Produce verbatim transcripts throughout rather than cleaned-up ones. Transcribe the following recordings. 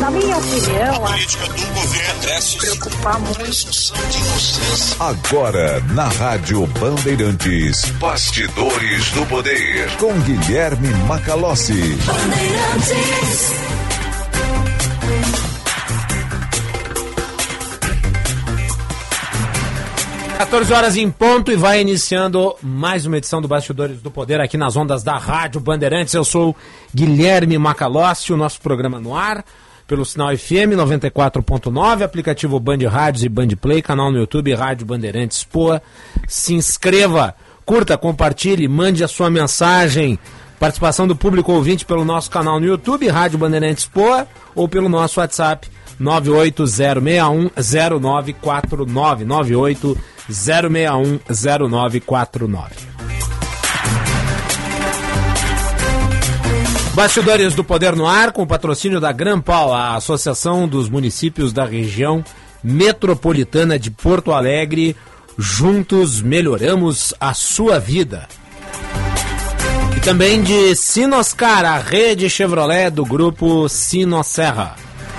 Na minha opinião, a política do governo cresce preocupar muito. Agora, na Rádio Bandeirantes, Bastidores do Poder, com Guilherme Macalossi. Bandeirantes. quatorze horas em ponto e vai iniciando mais uma edição do Bastidores do Poder aqui nas ondas da Rádio Bandeirantes. Eu sou Guilherme Macalossi, o nosso programa no ar pelo sinal F M noventa e quatro ponto nove, aplicativo Band Rádios e Band Play, canal no YouTube Rádio Bandeirantes Poa. Se inscreva, curta, compartilhe, mande a sua mensagem. Participação do público ouvinte pelo nosso canal no YouTube, Rádio Bandeirantes Poa, ou pelo nosso WhatsApp nove oito zero seis um zero nove quatro nove, nove oito zero seis um zero nove quatro nove. Bastidores do Poder no ar, com o patrocínio da Grampal, a Associação dos Municípios da Região Metropolitana de Porto Alegre. Juntos melhoramos a sua vida. E também de Sinoscar, a rede Chevrolet do grupo Sinosserra.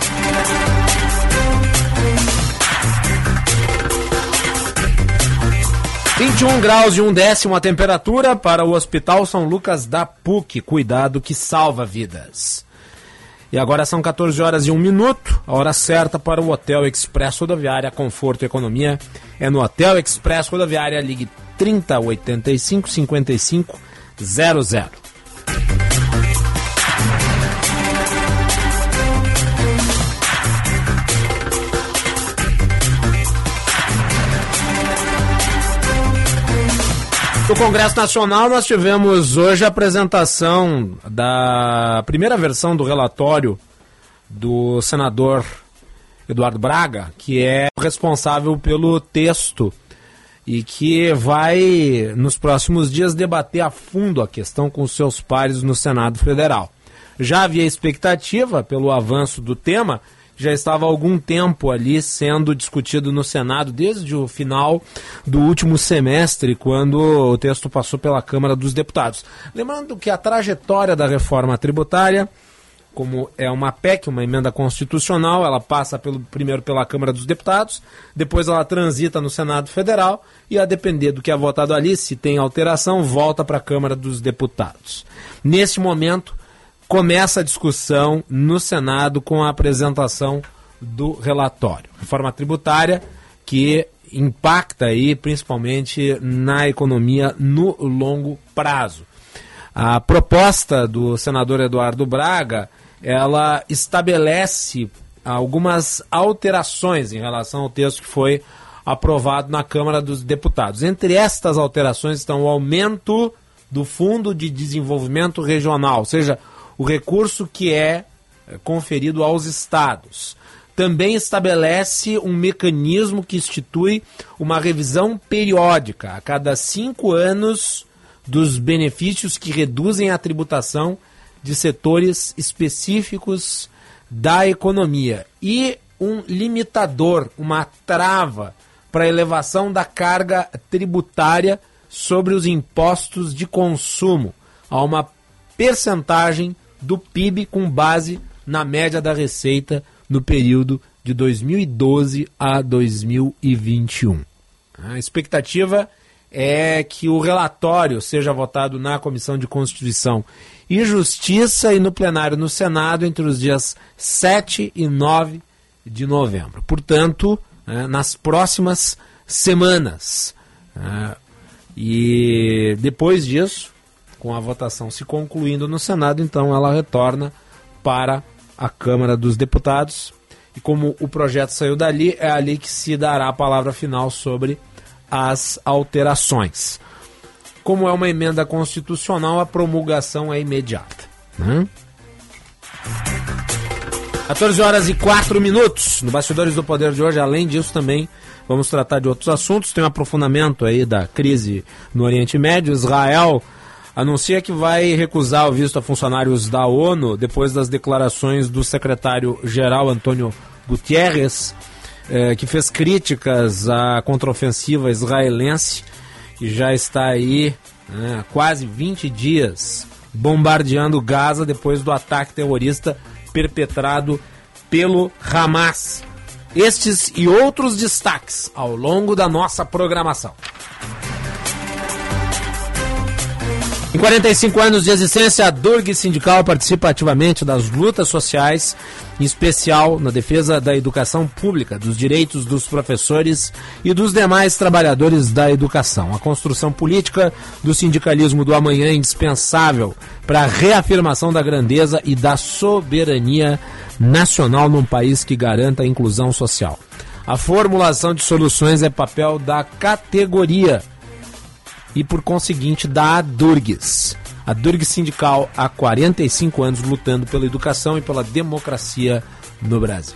vinte e um graus e um décimo a temperatura para o Hospital São Lucas da P U C, cuidado que salva vidas. E agora são quatorze horas e um minuto, a hora certa para o Hotel Express Rodoviária, conforto e economia. É no Hotel Express Rodoviária, ligue trinta, oitenta e cinco, cinquenta e cinco, zero zero. No Congresso Nacional, nós tivemos hoje a apresentação da primeira versão do relatório do senador Eduardo Braga, que é responsável pelo texto e que vai, nos próximos dias, debater a fundo a questão com os seus pares no Senado Federal. Já havia expectativa pelo avanço do tema, já estava há algum tempo ali sendo discutido no Senado, desde o final do último semestre, quando o texto passou pela Câmara dos Deputados. Lembrando que a trajetória da reforma tributária, como é uma P E C, uma emenda constitucional, ela passa pelo, primeiro pela Câmara dos Deputados, depois ela transita no Senado Federal e, a depender do que é votado ali, se tem alteração, volta para a Câmara dos Deputados. Nesse momento, começa a discussão no Senado com a apresentação do relatório. Reforma tributária que impacta aí principalmente na economia no longo prazo. A proposta do senador Eduardo Braga, ela estabelece algumas alterações em relação ao texto que foi aprovado na Câmara dos Deputados. Entre estas alterações estão o aumento do Fundo de Desenvolvimento Regional, ou seja, o recurso que é conferido aos estados. Também estabelece um mecanismo que institui uma revisão periódica, a cada cinco anos, dos benefícios que reduzem a tributação de setores específicos da economia. E um limitador, uma trava para a elevação da carga tributária sobre os impostos de consumo, a uma percentagem do P I B com base na média da receita no período de dois mil e doze a dois mil e vinte e um. A expectativa é que o relatório seja votado na Comissão de Constituição e Justiça e no plenário no Senado entre os dias sete e nove de novembro. Portanto, nas próximas semanas. E depois disso, com a votação se concluindo no Senado, então ela retorna para a Câmara dos Deputados. E como o projeto saiu dali, é ali que se dará a palavra final sobre as alterações. Como é uma emenda constitucional, a promulgação é imediata. Né? quatorze horas e quatro minutos. No Bastidores do Poder de hoje, além disso, também vamos tratar de outros assuntos. Tem um aprofundamento aí da crise no Oriente Médio. Israel anuncia que vai recusar o visto a funcionários da ONU depois das declarações do secretário-geral Antônio Guterres, eh, que fez críticas à contraofensiva israelense, que já está aí né, há quase vinte dias bombardeando Gaza depois do ataque terrorista perpetrado pelo Hamas. Estes e outros destaques ao longo da nossa programação. Em quarenta e cinco anos de existência, a Durg Sindical participa ativamente das lutas sociais, em especial na defesa da educação pública, dos direitos dos professores e dos demais trabalhadores da educação. A construção política do sindicalismo do amanhã é indispensável para a reafirmação da grandeza e da soberania nacional num país que garanta a inclusão social. A formulação de soluções é papel da categoria e, por conseguinte, da Durgs. A Durg Sindical há quarenta e cinco anos lutando pela educação e pela democracia no Brasil.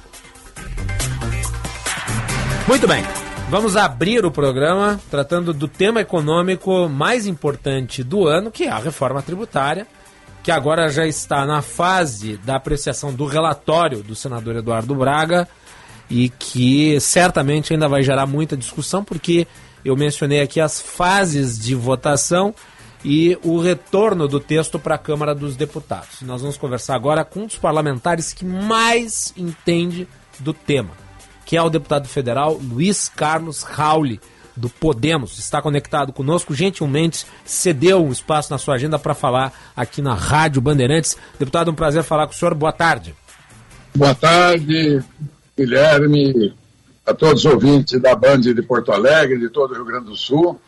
Muito bem, vamos abrir o programa tratando do tema econômico mais importante do ano, que é a reforma tributária, que agora já está na fase da apreciação do relatório do senador Eduardo Braga e que certamente ainda vai gerar muita discussão, porque eu mencionei aqui as fases de votação e o retorno do texto para a Câmara dos Deputados. Nós vamos conversar agora com um dos parlamentares que mais entende do tema, que é o deputado federal Luiz Carlos Rauli, do Podemos. Está conectado conosco, gentilmente cedeu um espaço na sua agenda para falar aqui na Rádio Bandeirantes. Deputado, um prazer falar com o senhor. Boa tarde. Boa tarde, Guilherme, a todos os ouvintes da Band de Porto Alegre, de todo o Rio Grande do Sul,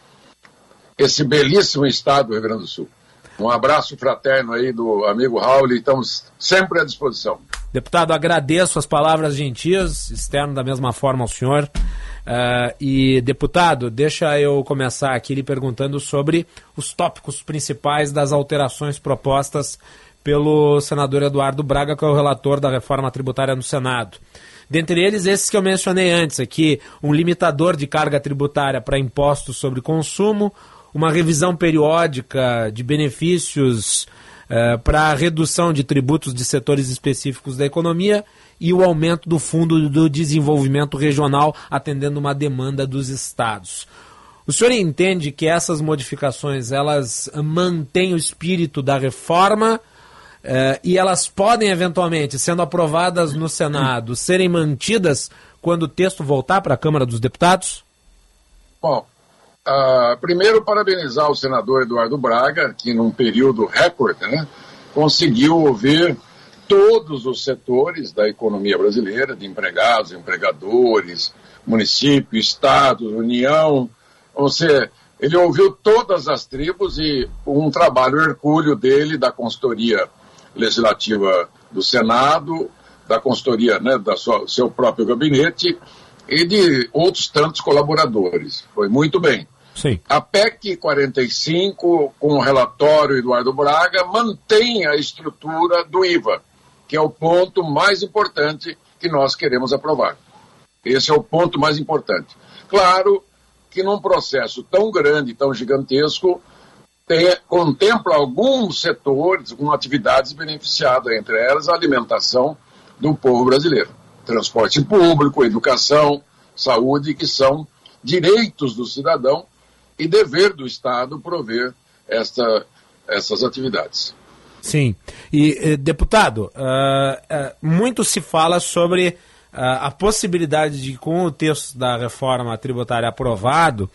esse belíssimo estado do Rio Grande do Sul. Um abraço fraterno aí do amigo Raul, estamos sempre à disposição. Deputado, agradeço as palavras gentis, externo da mesma forma ao senhor. Uh, e, deputado, deixa eu começar aqui lhe perguntando sobre os tópicos principais das alterações propostas pelo senador Eduardo Braga, que é o relator da reforma tributária no Senado. Dentre eles, esses que eu mencionei antes aqui, um limitador de carga tributária para impostos sobre consumo, uma revisão periódica de benefícios uh, para a redução de tributos de setores específicos da economia e o aumento do Fundo do Desenvolvimento Regional, atendendo uma demanda dos estados. O senhor entende que essas modificações elas mantêm o espírito da reforma uh, e elas podem, eventualmente, sendo aprovadas no Senado, serem mantidas quando o texto voltar para a Câmara dos Deputados? Bom, uh, primeiro parabenizar o senador Eduardo Braga, que num período recorde, né, conseguiu ouvir todos os setores da economia brasileira, de empregados, empregadores, município, estado, União. Ou seja, ele ouviu todas as tribos e um trabalho hercúleo dele, da consultoria legislativa do Senado, da consultoria, né, da sua, seu próprio gabinete e de outros tantos colaboradores. Foi muito bem. Sim. A P E C quarenta e cinco, com o relatório Eduardo Braga, mantém a estrutura do I V A, que é o ponto mais importante que nós queremos aprovar. Esse é o ponto mais importante. Claro que num processo tão grande, tão gigantesco, tem, contempla alguns setores, algumas atividades beneficiadas, entre elas a alimentação do povo brasileiro. Transporte público, educação, saúde, que são direitos do cidadão e dever do Estado prover esta, essas atividades. Sim. E, deputado, uh, uh, muito se fala sobre uh, a possibilidade de, com o texto da reforma tributária aprovado,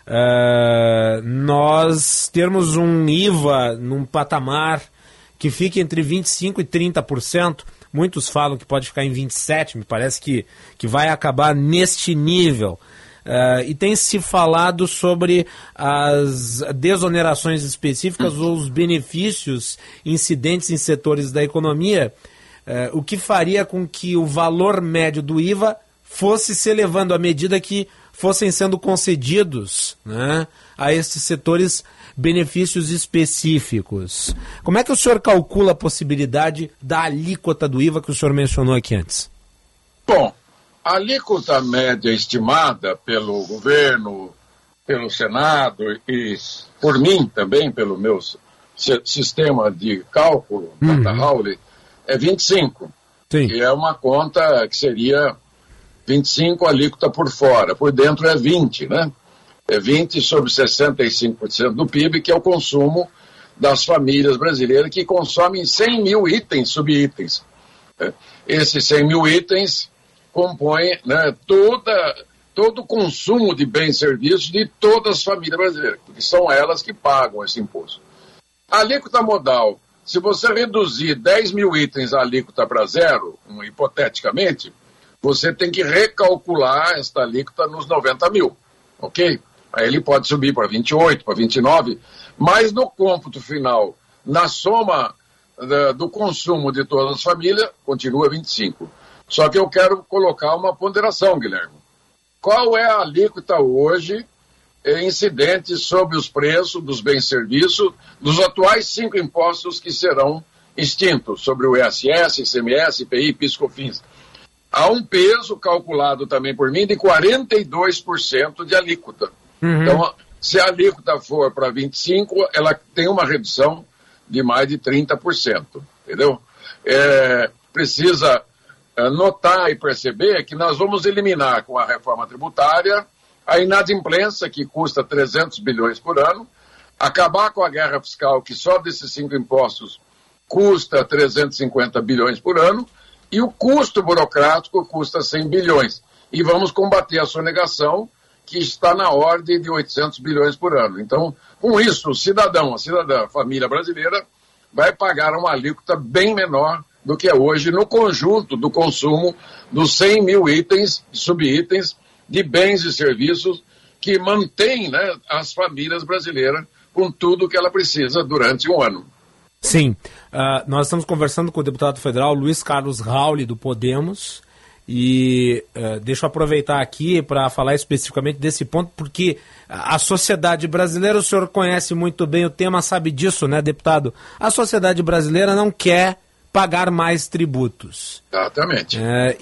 uh, nós termos um I V A num patamar que fique entre vinte e cinco por cento e trinta por cento. Muitos falam que pode ficar em vinte e sete por cento, me parece que, que vai acabar neste nível. Uh, e tem se falado sobre as desonerações específicas ou os benefícios incidentes em setores da economia, uh, o que faria com que o valor médio do I V A fosse se elevando à medida que fossem sendo concedidos, né, a esses setores benefícios específicos. Como é que o senhor calcula a possibilidade da alíquota do I V A que o senhor mencionou aqui antes? Bom, a alíquota média estimada pelo governo, pelo Senado e por mim também, pelo meu sistema de cálculo, uhum. Conta Rauli, é vinte e cinco. Sim. Que é uma conta que seria vinte e cinco alíquota por fora, por dentro é vinte, né? É vinte sobre sessenta e cinco por cento do P I B, que é o consumo das famílias brasileiras, que consomem cem mil itens, subitens. Esses cem mil itens compõem, né, toda, todo o consumo de bens e serviços de todas as famílias brasileiras, porque são elas que pagam esse imposto. A alíquota modal, se você reduzir dez mil itens a alíquota para zero, um, hipoteticamente, você tem que recalcular esta alíquota nos noventa mil, ok? Aí ele pode subir para vinte e oito, para vinte e nove, mas no cômputo final, na soma da, do consumo de todas as famílias, continua vinte e cinco. Só que eu quero colocar uma ponderação, Guilherme. Qual é a alíquota hoje incidente sobre os preços dos bens e serviços dos atuais cinco impostos que serão extintos, sobre o I S S, I C M S, I P I, PIS e COFINS? Há um peso calculado também por mim de quarenta e dois por cento de alíquota. Uhum. Então, se a alíquota for para vinte e cinco por cento, ela tem uma redução de mais de trinta por cento, entendeu? É, precisa é, notar e perceber que nós vamos eliminar com a reforma tributária a inadimplência, que custa trezentos bilhões por ano, acabar com a guerra fiscal, que só desses cinco impostos custa trezentos e cinquenta bilhões por ano, e o custo burocrático custa cem bilhões. E vamos combater a sonegação, que está na ordem de oitocentos bilhões por ano. Então, com isso, o cidadão, a cidadã, a família brasileira, vai pagar uma alíquota bem menor do que é hoje no conjunto do consumo dos cem mil itens, subitens, de bens e serviços que mantém, né, as famílias brasileiras com tudo que ela precisa durante um ano. Sim, uh, nós estamos conversando com o deputado federal Luiz Carlos Rauli, do Podemos, e uh, deixa eu aproveitar aqui para falar especificamente desse ponto, porque a sociedade brasileira, o senhor conhece muito bem o tema, sabe disso, né, deputado? A sociedade brasileira não quer pagar mais tributos. Exatamente. É,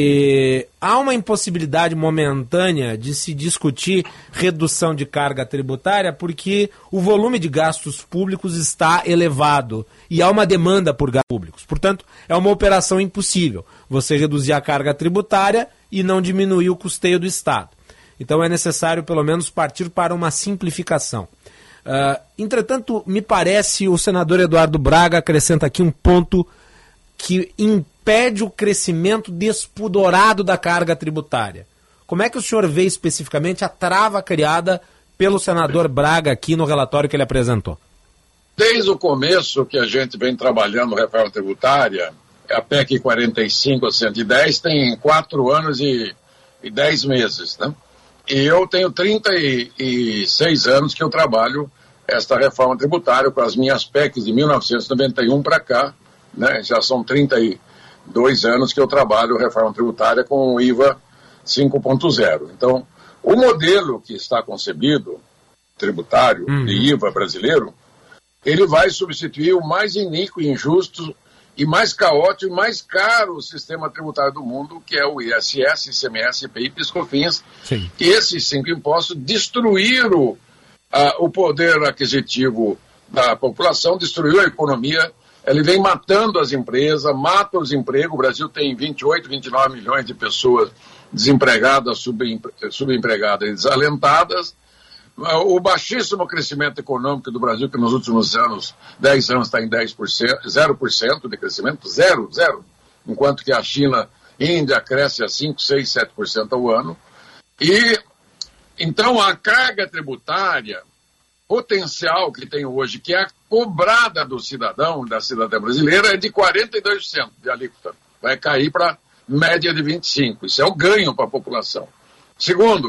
e há uma impossibilidade momentânea de se discutir redução de carga tributária porque o volume de gastos públicos está elevado e há uma demanda por gastos públicos. Portanto, é uma operação impossível você reduzir a carga tributária e não diminuir o custeio do Estado. Então é necessário, pelo menos, partir para uma simplificação. Uh, entretanto, me parece, o senador Eduardo Braga acrescenta aqui um ponto que impede o crescimento despudorado da carga tributária. Como é que o senhor vê especificamente a trava criada pelo senador Braga aqui no relatório que ele apresentou? Desde o começo que a gente vem trabalhando reforma tributária, a P E C quarenta e cinco a cento e dez tem quatro anos e, e dez meses, né? E eu tenho trinta e seis anos que eu trabalho esta reforma tributária com as minhas P E Cs de mil novecentos e noventa e um para cá, né? Já são trinta e dois anos que eu trabalho reforma tributária com o I V A cinco ponto zero. Então, o modelo que está concebido, tributário, uhum. de I V A brasileiro, ele vai substituir o mais iníquo e injusto e mais caótico e mais caro sistema tributário do mundo, que é o I S S, I C M S, I P I, PIS e COFINS. Sim. Que esses cinco impostos destruíram uh, o poder aquisitivo da população, destruiu a economia. Ele vem matando as empresas, mata os empregos. O Brasil tem vinte e oito, vinte e nove milhões de pessoas desempregadas, subempregadas e desalentadas. O baixíssimo crescimento econômico do Brasil, que nos últimos anos, dez anos, está em dez por cento, zero por cento de crescimento, zero, zero. Enquanto que a China, Índia, cresce a cinco, seis, sete por cento ao ano. E, então, a carga tributária potencial que tem hoje, que é a cobrada do cidadão, da cidadã brasileira, é de quarenta e dois por cento de alíquota. Vai cair para média de vinte e cinco por cento. Isso é o ganho para a população. Segundo,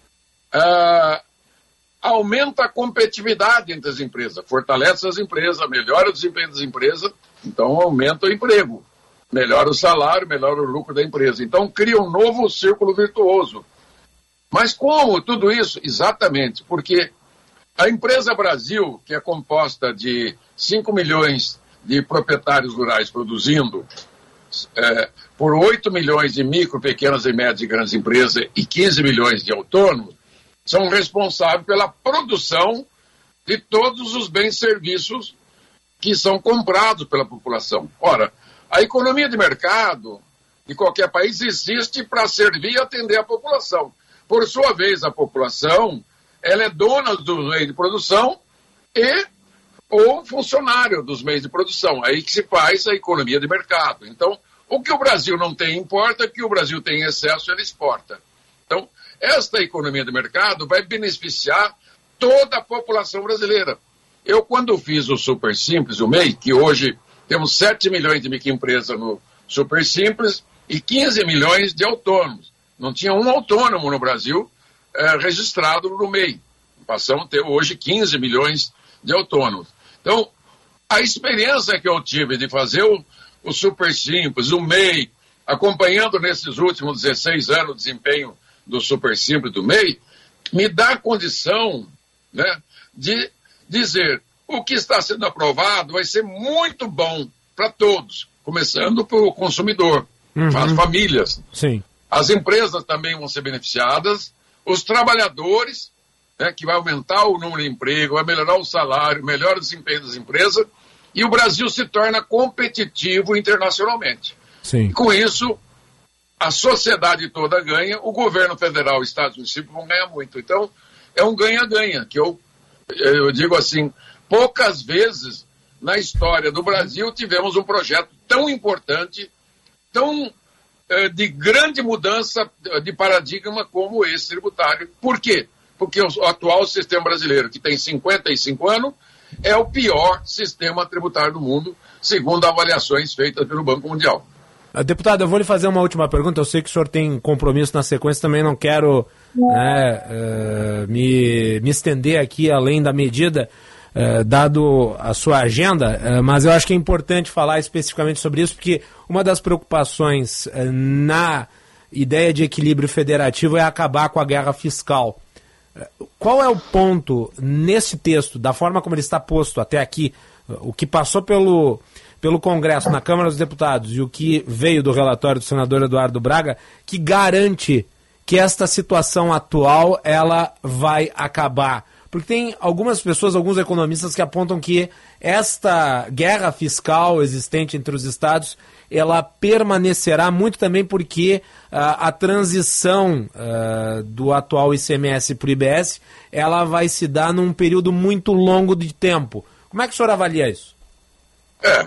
uh, aumenta a competitividade entre as empresas, fortalece as empresas, melhora o desempenho das empresas, então aumenta o emprego, melhora o salário, melhora o lucro da empresa. Então cria um novo círculo virtuoso. Mas como tudo isso? Exatamente, porque a empresa Brasil, que é composta de cinco milhões de proprietários rurais produzindo, é, por oito milhões de micro, pequenas e médias e grandes empresas e quinze milhões de autônomos, são responsáveis pela produção de todos os bens e serviços que são comprados pela população. Ora, a economia de mercado de qualquer país existe para servir e atender a população. Por sua vez, a população ela é dona dos meios de produção e ou funcionário dos meios de produção. Aí que se faz a economia de mercado. Então, O que o Brasil não tem importa, o que o Brasil tem em excesso, ele exporta. Então, esta economia de mercado vai beneficiar toda a população brasileira. Eu, quando fiz o Super Simples, o M E I, que hoje temos sete milhões de microempresas no Super Simples e quinze milhões de autônomos. Não tinha um autônomo no Brasil é, registrado no M E I. Passamos a ter hoje quinze milhões de autônomos. Então, a experiência que eu tive de fazer o, o Super Simples, o M E I, acompanhando nesses últimos dezesseis anos o desempenho do Super Simples do M E I, me dá condição, né, de dizer o que está sendo aprovado vai ser muito bom para todos, começando pelo consumidor, uhum. as famílias. Sim. As empresas também vão ser beneficiadas, os trabalhadores, né, que vai aumentar o número de emprego, vai melhorar o salário, melhora o desempenho das empresas, e o Brasil se torna competitivo internacionalmente. Sim. E com isso, a sociedade toda ganha, o governo federal, o Estado e o município vão ganhar muito. Então, é um ganha-ganha, que eu, eu digo assim, poucas vezes na história do Brasil tivemos um projeto tão importante, tão eh, de grande mudança de paradigma como esse tributário. Por quê? Porque o atual sistema brasileiro, que tem cinquenta e cinco anos, é o pior sistema tributário do mundo, segundo avaliações feitas pelo Banco Mundial. Deputado, eu vou lhe fazer uma última pergunta. Eu sei que o senhor tem compromisso na sequência, também não quero né, uh, me, me estender aqui além da medida, uh, dado a sua agenda, uh, mas eu acho que é importante falar especificamente sobre isso, porque uma das preocupações uh, na ideia de equilíbrio federativo é acabar com a guerra fiscal. Uh, qual é o ponto nesse texto, da forma como ele está posto até aqui, uh, o que passou pelo... pelo Congresso, na Câmara dos Deputados, e o que veio do relatório do senador Eduardo Braga, que garante que esta situação atual ela vai acabar? Porque tem algumas pessoas, alguns economistas que apontam que esta guerra fiscal existente entre os estados, ela permanecerá muito também porque uh, a transição uh, do atual I C M S para o I B S, ela vai se dar num período muito longo de tempo. Como é que o senhor avalia isso? É.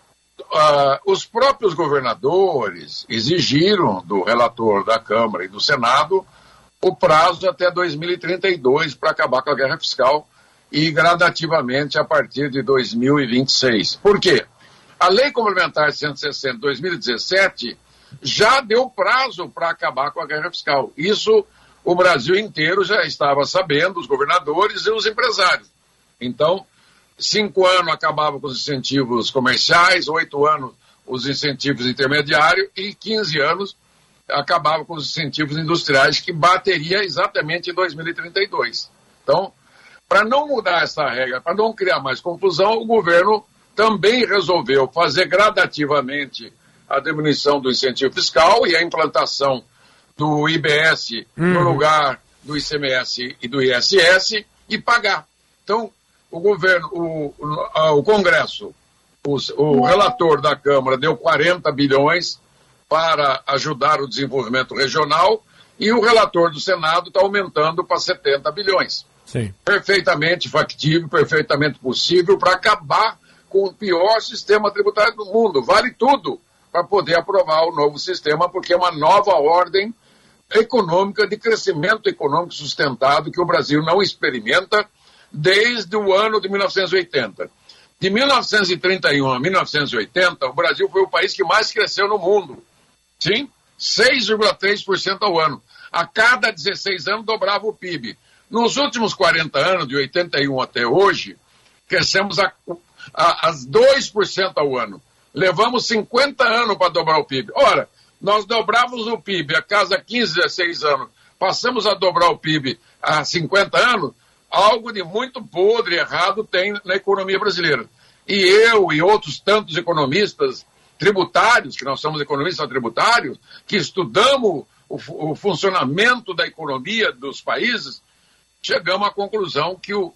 Uh, os próprios governadores exigiram do relator da Câmara e do Senado o prazo até dois mil e trinta e dois para acabar com a guerra fiscal e gradativamente a partir de dois mil e vinte e seis. Por quê? A Lei Complementar cento e sessenta de dois mil e dezessete já deu prazo para acabar com a guerra fiscal. Isso o Brasil inteiro já estava sabendo, os governadores e os empresários. Então, Cinco anos acabava com os incentivos comerciais, oito anos os incentivos intermediários e quinze anos acabava com os incentivos industriais, que bateria exatamente em dois mil e trinta e dois. Então, para não mudar essa regra, para não criar mais confusão, o governo também resolveu fazer gradativamente a diminuição do incentivo fiscal e a implantação do I B S uhum. no lugar do I C M S e do I S S e pagar. Então, o governo, o, o, o Congresso, o, o relator da Câmara deu quarenta bilhões para ajudar o desenvolvimento regional e o relator do Senado está aumentando para setenta bilhões. Sim. Perfeitamente factível, perfeitamente possível para acabar com o pior sistema tributário do mundo. Vale tudo para poder aprovar o novo sistema, porque é uma nova ordem econômica, de crescimento econômico sustentado que o Brasil não experimenta desde o ano de mil novecentos e oitenta. De mil novecentos e trinta e um a mil novecentos e oitenta, o Brasil foi o país que mais cresceu no mundo. Sim, seis vírgula três por cento ao ano. A cada dezesseis anos dobrava o P I B. Nos últimos quarenta anos, de oitenta e um até hoje, crescemos a, a, a dois por cento ao ano. Levamos cinquenta anos para dobrar o P I B. Ora, nós dobrávamos o P I B a cada quinze, dezesseis anos, passamos a dobrar o P I B há cinquenta anos, algo de muito podre e errado tem na economia brasileira. E eu e outros tantos economistas tributários, que nós somos economistas tributários, que estudamos o, o funcionamento da economia dos países, chegamos à conclusão que o,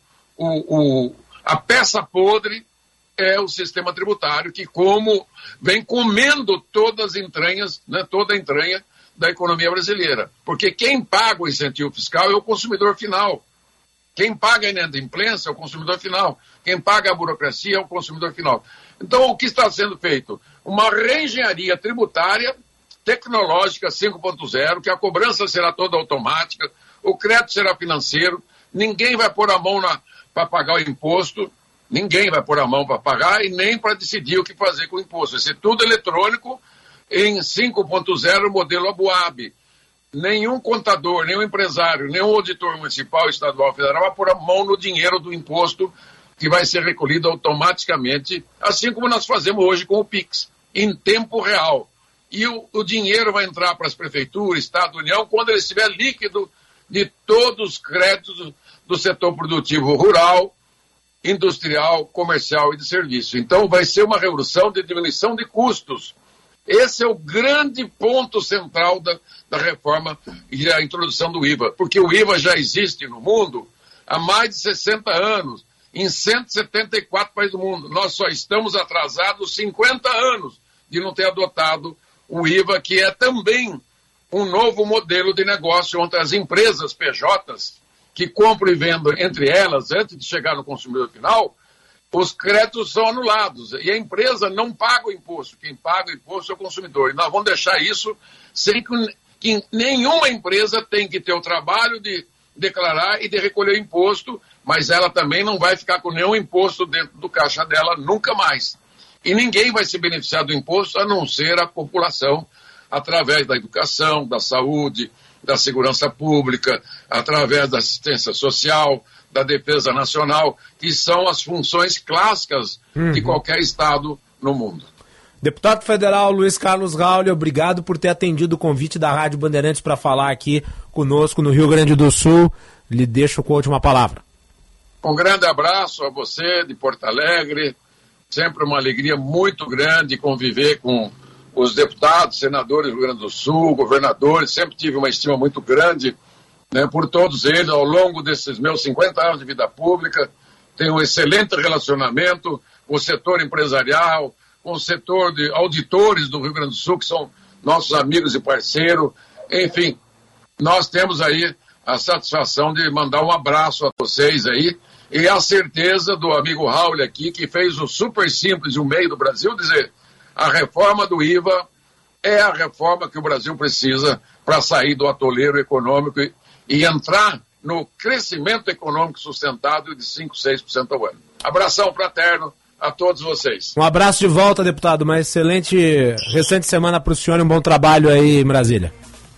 o, o, a peça podre é o sistema tributário, que como vem comendo todas as entranhas, né, toda a entranha da economia brasileira. Porque quem paga o incentivo fiscal é o consumidor final. Quem paga a inadimplência é o consumidor final. Quem paga a burocracia é o consumidor final. Então, o que está sendo feito? uma reengenharia tributária tecnológica cinco ponto zero, que a cobrança será toda automática, o crédito será financeiro, ninguém vai pôr a mão para pagar o imposto, ninguém vai pôr a mão para pagar e nem para decidir o que fazer com o imposto. Vai ser tudo eletrônico em cinco ponto zero, modelo Abuab. Nenhum contador, nenhum empresário, nenhum auditor municipal, estadual, federal vai pôr a mão no dinheiro do imposto que vai ser recolhido automaticamente, assim como nós fazemos hoje com o Pix, em tempo real. E o, o dinheiro vai entrar para as prefeituras, Estado, União, quando ele estiver líquido de todos os créditos do, do setor produtivo rural, industrial, comercial e de serviço. Então vai ser uma revolução de diminuição de custos. Esse é o grande ponto central da, da reforma e a introdução do I V A, porque o I V A já existe no mundo há mais de sessenta anos, em cento e setenta e quatro países do mundo. Nós só estamos atrasados cinquenta anos de não ter adotado o I V A, que é também um novo modelo de negócio, onde as empresas P Js, que compram e vendem entre elas, antes de chegar no consumidor final, os créditos são anulados e a empresa não paga o imposto. Quem paga o imposto é o consumidor. E nós vamos deixar isso sem que, que nenhuma empresa tem que ter o trabalho de declarar e de recolher o imposto, mas ela também não vai ficar com nenhum imposto dentro do caixa dela nunca mais. E ninguém vai se beneficiar do imposto a não ser a população, através da educação, da saúde, da segurança pública, através da assistência social, da defesa nacional, que são as funções clássicas uhum. de qualquer Estado no mundo. Deputado federal Luiz Carlos Rauli, obrigado por ter atendido o convite da Rádio Bandeirantes para falar aqui conosco no Rio Grande do Sul. Lhe deixo com a última palavra. Um grande abraço a você de Porto Alegre. Sempre uma alegria muito grande conviver com os deputados, senadores do Rio Grande do Sul, governadores. Sempre tive uma estima muito grande, né, por todos eles ao longo desses meus cinquenta anos de vida pública. Tenho um excelente relacionamento com o setor empresarial, com o setor de auditores do Rio Grande do Sul, que são nossos amigos e parceiros. Enfim, nós temos aí a satisfação de mandar um abraço a vocês aí e a certeza do amigo Raul aqui, que fez o super simples e o meio do Brasil, dizer, a reforma do I V A é a reforma que o Brasil precisa para sair do atoleiro econômico e, e entrar no crescimento econômico sustentado de cinco, seis por cento ao ano. Abração fraterno a todos vocês. Um abraço de volta, deputado. Uma excelente recente semana para o senhor e um bom trabalho aí em Brasília.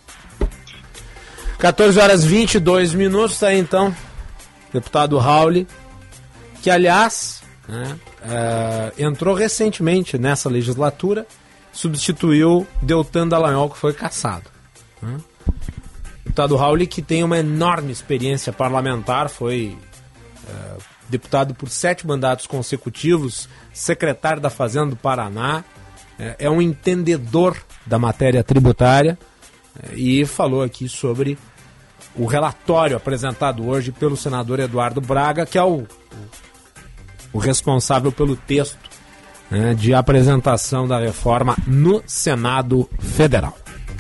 quatorze horas e vinte e dois minutos, tá aí então, deputado Rauli, que aliás, né, é, entrou recentemente nessa legislatura, substituiu Deltan Dallagnol, que foi cassado. Né? Deputado Rauli, que tem uma enorme experiência parlamentar, foi é, deputado por sete mandatos consecutivos, secretário da Fazenda do Paraná, é, é um entendedor da matéria tributária, é, e falou aqui sobre o relatório apresentado hoje pelo senador Eduardo Braga, que é o, o, o responsável pelo texto, né, de apresentação da reforma no Senado Federal.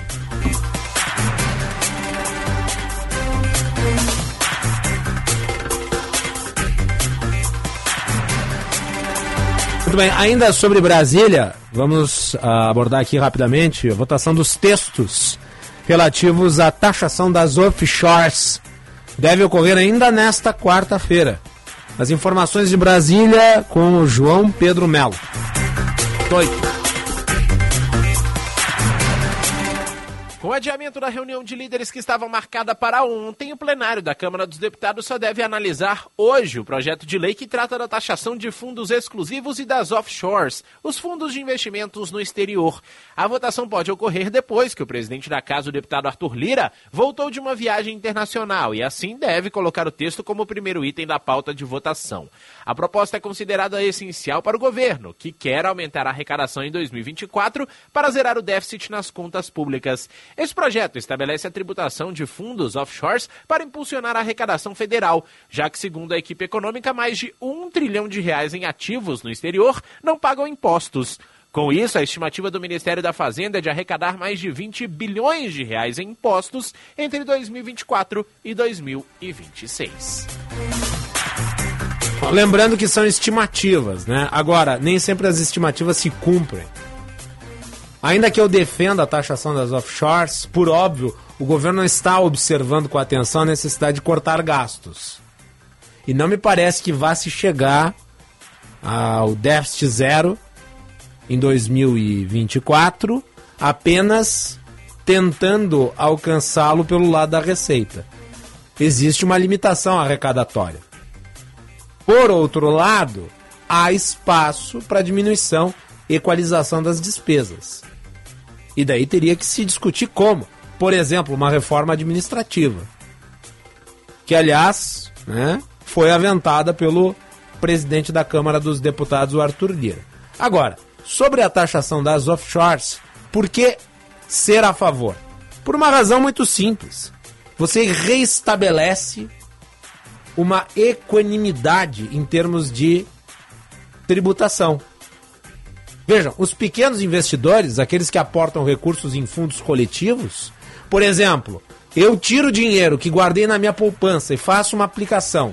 Muito bem, ainda sobre Brasília, vamos uh, abordar aqui rapidamente a votação dos textos relativos à taxação das offshores. Deve ocorrer ainda nesta quarta-feira. As informações de Brasília com o João Pedro Melo. Oito. Com o adiamento da reunião de líderes que estava marcada para ontem, o plenário da Câmara dos Deputados só deve analisar hoje o projeto de lei que trata da taxação de fundos exclusivos e das offshores, os fundos de investimentos no exterior. A votação pode ocorrer depois que o presidente da Casa, o deputado Arthur Lira, voltou de uma viagem internacional e assim deve colocar o texto como o primeiro item da pauta de votação. A proposta é considerada essencial para o governo, que quer aumentar a arrecadação em dois mil e vinte e quatro para zerar o déficit nas contas públicas. Esse projeto estabelece a tributação de fundos offshores para impulsionar a arrecadação federal, já que, segundo a equipe econômica, mais de um trilhão de reais em ativos no exterior não pagam impostos. Com isso, a estimativa do Ministério da Fazenda é de arrecadar mais de vinte bilhões de reais em impostos entre dois mil e vinte e quatro e dois mil e vinte e seis. Lembrando que são estimativas, né? Agora, nem sempre as estimativas se cumprem. Ainda que eu defenda a taxação das offshores, por óbvio, o governo não está observando com atenção a necessidade de cortar gastos. E não me parece que vá se chegar ao déficit zero em dois mil e vinte e quatro, apenas tentando alcançá-lo pelo lado da receita. Existe uma limitação arrecadatória. Por outro lado, há espaço para diminuição e equalização das despesas. E daí teria que se discutir como. Por exemplo, uma reforma administrativa. Que, aliás, né, foi aventada pelo presidente da Câmara dos Deputados, o Arthur Lira. Agora, sobre a taxação das offshores, por que ser a favor? Por uma razão muito simples. Você reestabelece uma equanimidade em termos de tributação. Vejam, os pequenos investidores, aqueles que aportam recursos em fundos coletivos, por exemplo, eu tiro o dinheiro que guardei na minha poupança e faço uma aplicação.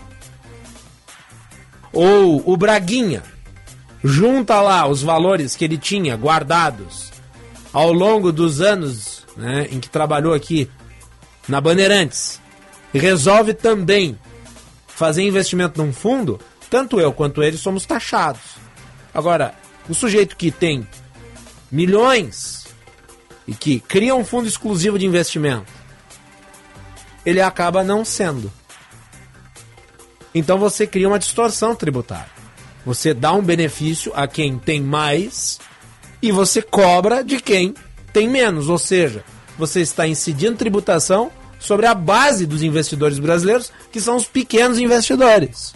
Ou o Braguinha junta lá os valores que ele tinha guardados ao longo dos anos, né, em que trabalhou aqui na Bandeirantes e resolve também fazer investimento num fundo, tanto eu quanto ele somos taxados. Agora, o sujeito que tem milhões e que cria um fundo exclusivo de investimento, ele acaba não sendo. Então você cria uma distorção tributária. Você dá um benefício a quem tem mais e você cobra de quem tem menos. Ou seja, você está incidindo tributação sobre a base dos investidores brasileiros, que são os pequenos investidores.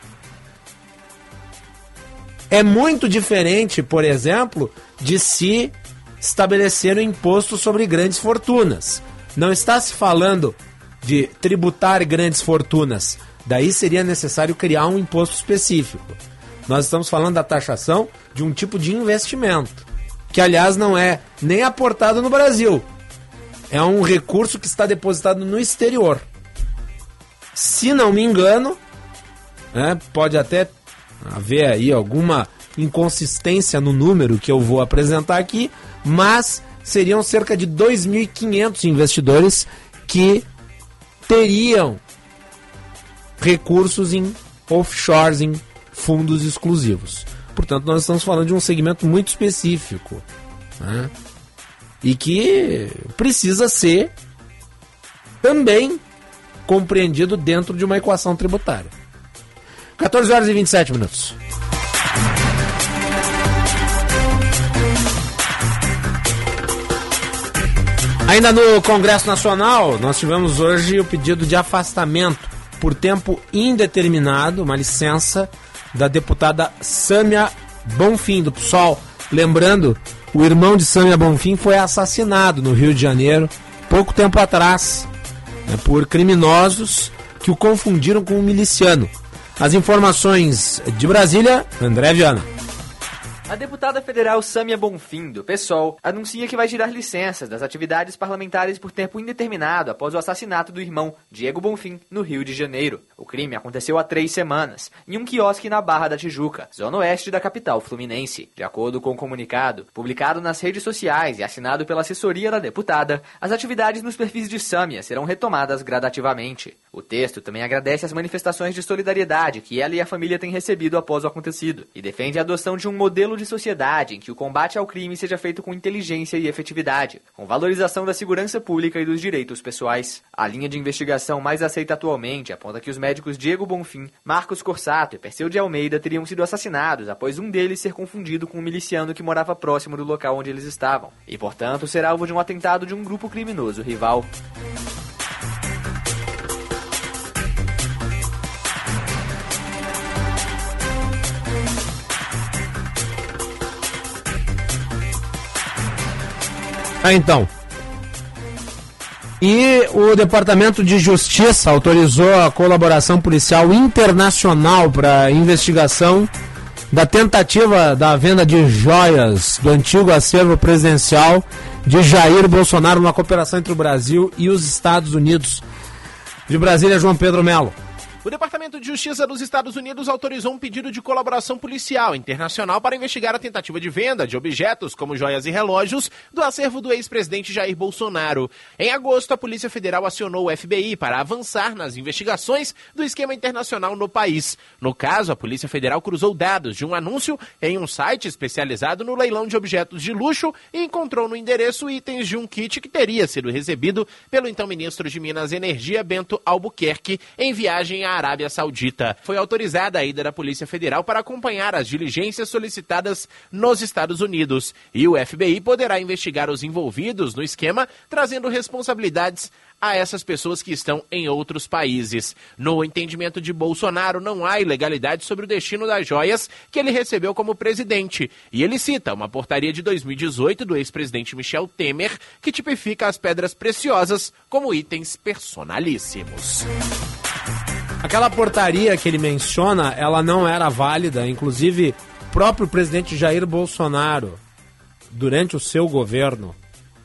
É muito diferente, por exemplo, de se estabelecer um imposto sobre grandes fortunas. Não está se falando de tributar grandes fortunas. Daí seria necessário criar um imposto específico. Nós estamos falando da taxação de um tipo de investimento, que aliás não é nem aportado no Brasil. É um recurso que está depositado no exterior. Se não me engano, né, pode até haver aí alguma inconsistência no número que eu vou apresentar aqui, mas seriam cerca de dois mil e quinhentos investidores que teriam recursos em offshores, em fundos exclusivos. Portanto, nós estamos falando de um segmento muito específico, né, e que precisa ser também compreendido dentro de uma equação tributária. quatorze horas e vinte e sete minutos. Ainda no Congresso Nacional, nós tivemos hoje o pedido de afastamento por tempo indeterminado, uma licença da deputada Sâmia Bonfim, do P SOL. Lembrando, o irmão de Sâmia Bonfim foi assassinado no Rio de Janeiro pouco tempo atrás, né, por criminosos que o confundiram com um miliciano. As informações de Brasília, André Viana. A deputada federal Sâmia Bonfim, do P SOL, anuncia que vai tirar licenças das atividades parlamentares por tempo indeterminado após o assassinato do irmão, Diego Bonfim, no Rio de Janeiro. O crime aconteceu há três semanas, em um quiosque na Barra da Tijuca, zona oeste da capital fluminense. De acordo com o comunicado, publicado nas redes sociais e assinado pela assessoria da deputada, as atividades nos perfis de Sâmia serão retomadas gradativamente. O texto também agradece as manifestações de solidariedade que ela e a família têm recebido após o acontecido, e defende a adoção de um modelo de sociedade em que o combate ao crime seja feito com inteligência e efetividade, com valorização da segurança pública e dos direitos pessoais. A linha de investigação mais aceita atualmente aponta que os médicos Diego Bonfim, Marcos Corsato e Perseu de Almeida teriam sido assassinados após um deles ser confundido com um miliciano que morava próximo do local onde eles estavam, e portanto ser alvo de um atentado de um grupo criminoso rival. Ah, então. E o Departamento de Justiça autorizou a colaboração policial internacional para a investigação da tentativa da venda de joias do antigo acervo presidencial de Jair Bolsonaro, numa cooperação entre o Brasil e os Estados Unidos. De Brasília, João Pedro Melo. O Departamento de Justiça dos Estados Unidos autorizou um pedido de colaboração policial internacional para investigar a tentativa de venda de objetos como joias e relógios do acervo do ex-presidente Jair Bolsonaro. Em agosto, a Polícia Federal acionou o F B I para avançar nas investigações do esquema internacional no país. No caso, a Polícia Federal cruzou dados de um anúncio em um site especializado no leilão de objetos de luxo e encontrou no endereço itens de um kit que teria sido recebido pelo então ministro de Minas e Energia, Bento Albuquerque, em viagem à Arábia Saudita. Foi autorizada a ida da Polícia Federal para acompanhar as diligências solicitadas nos Estados Unidos. E o F B I poderá investigar os envolvidos no esquema, trazendo responsabilidades a essas pessoas que estão em outros países. No entendimento de Bolsonaro, não há ilegalidade sobre o destino das joias que ele recebeu como presidente. E ele cita uma portaria de dois mil e dezoito do ex-presidente Michel Temer, que tipifica as pedras preciosas como itens personalíssimos. Aquela portaria que ele menciona, ela não era válida. Inclusive, o próprio presidente Jair Bolsonaro, durante o seu governo,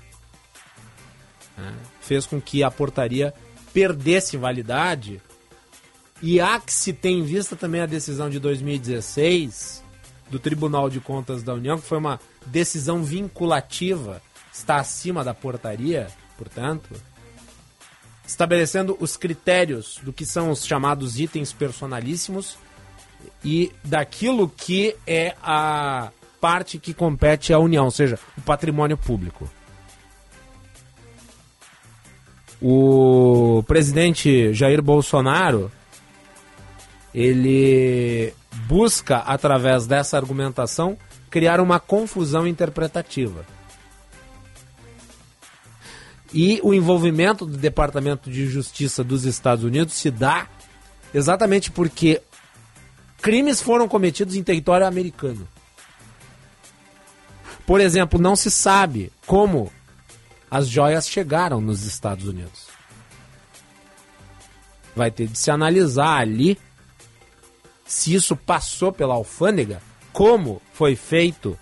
né, fez com que a portaria perdesse validade. E há que se ter em vista também a decisão de dois mil e dezesseis do Tribunal de Contas da União, que foi uma decisão vinculativa, está acima da portaria, portanto, estabelecendo os critérios do que são os chamados itens personalíssimos e daquilo que é a parte que compete à União, ou seja, o patrimônio público. O presidente Jair Bolsonaro, ele busca, através dessa argumentação, criar uma confusão interpretativa. E o envolvimento do Departamento de Justiça dos Estados Unidos se dá exatamente porque crimes foram cometidos em território americano. Por exemplo, não se sabe como as joias chegaram nos Estados Unidos. Vai ter de se analisar ali se isso passou pela alfândega, como foi feito.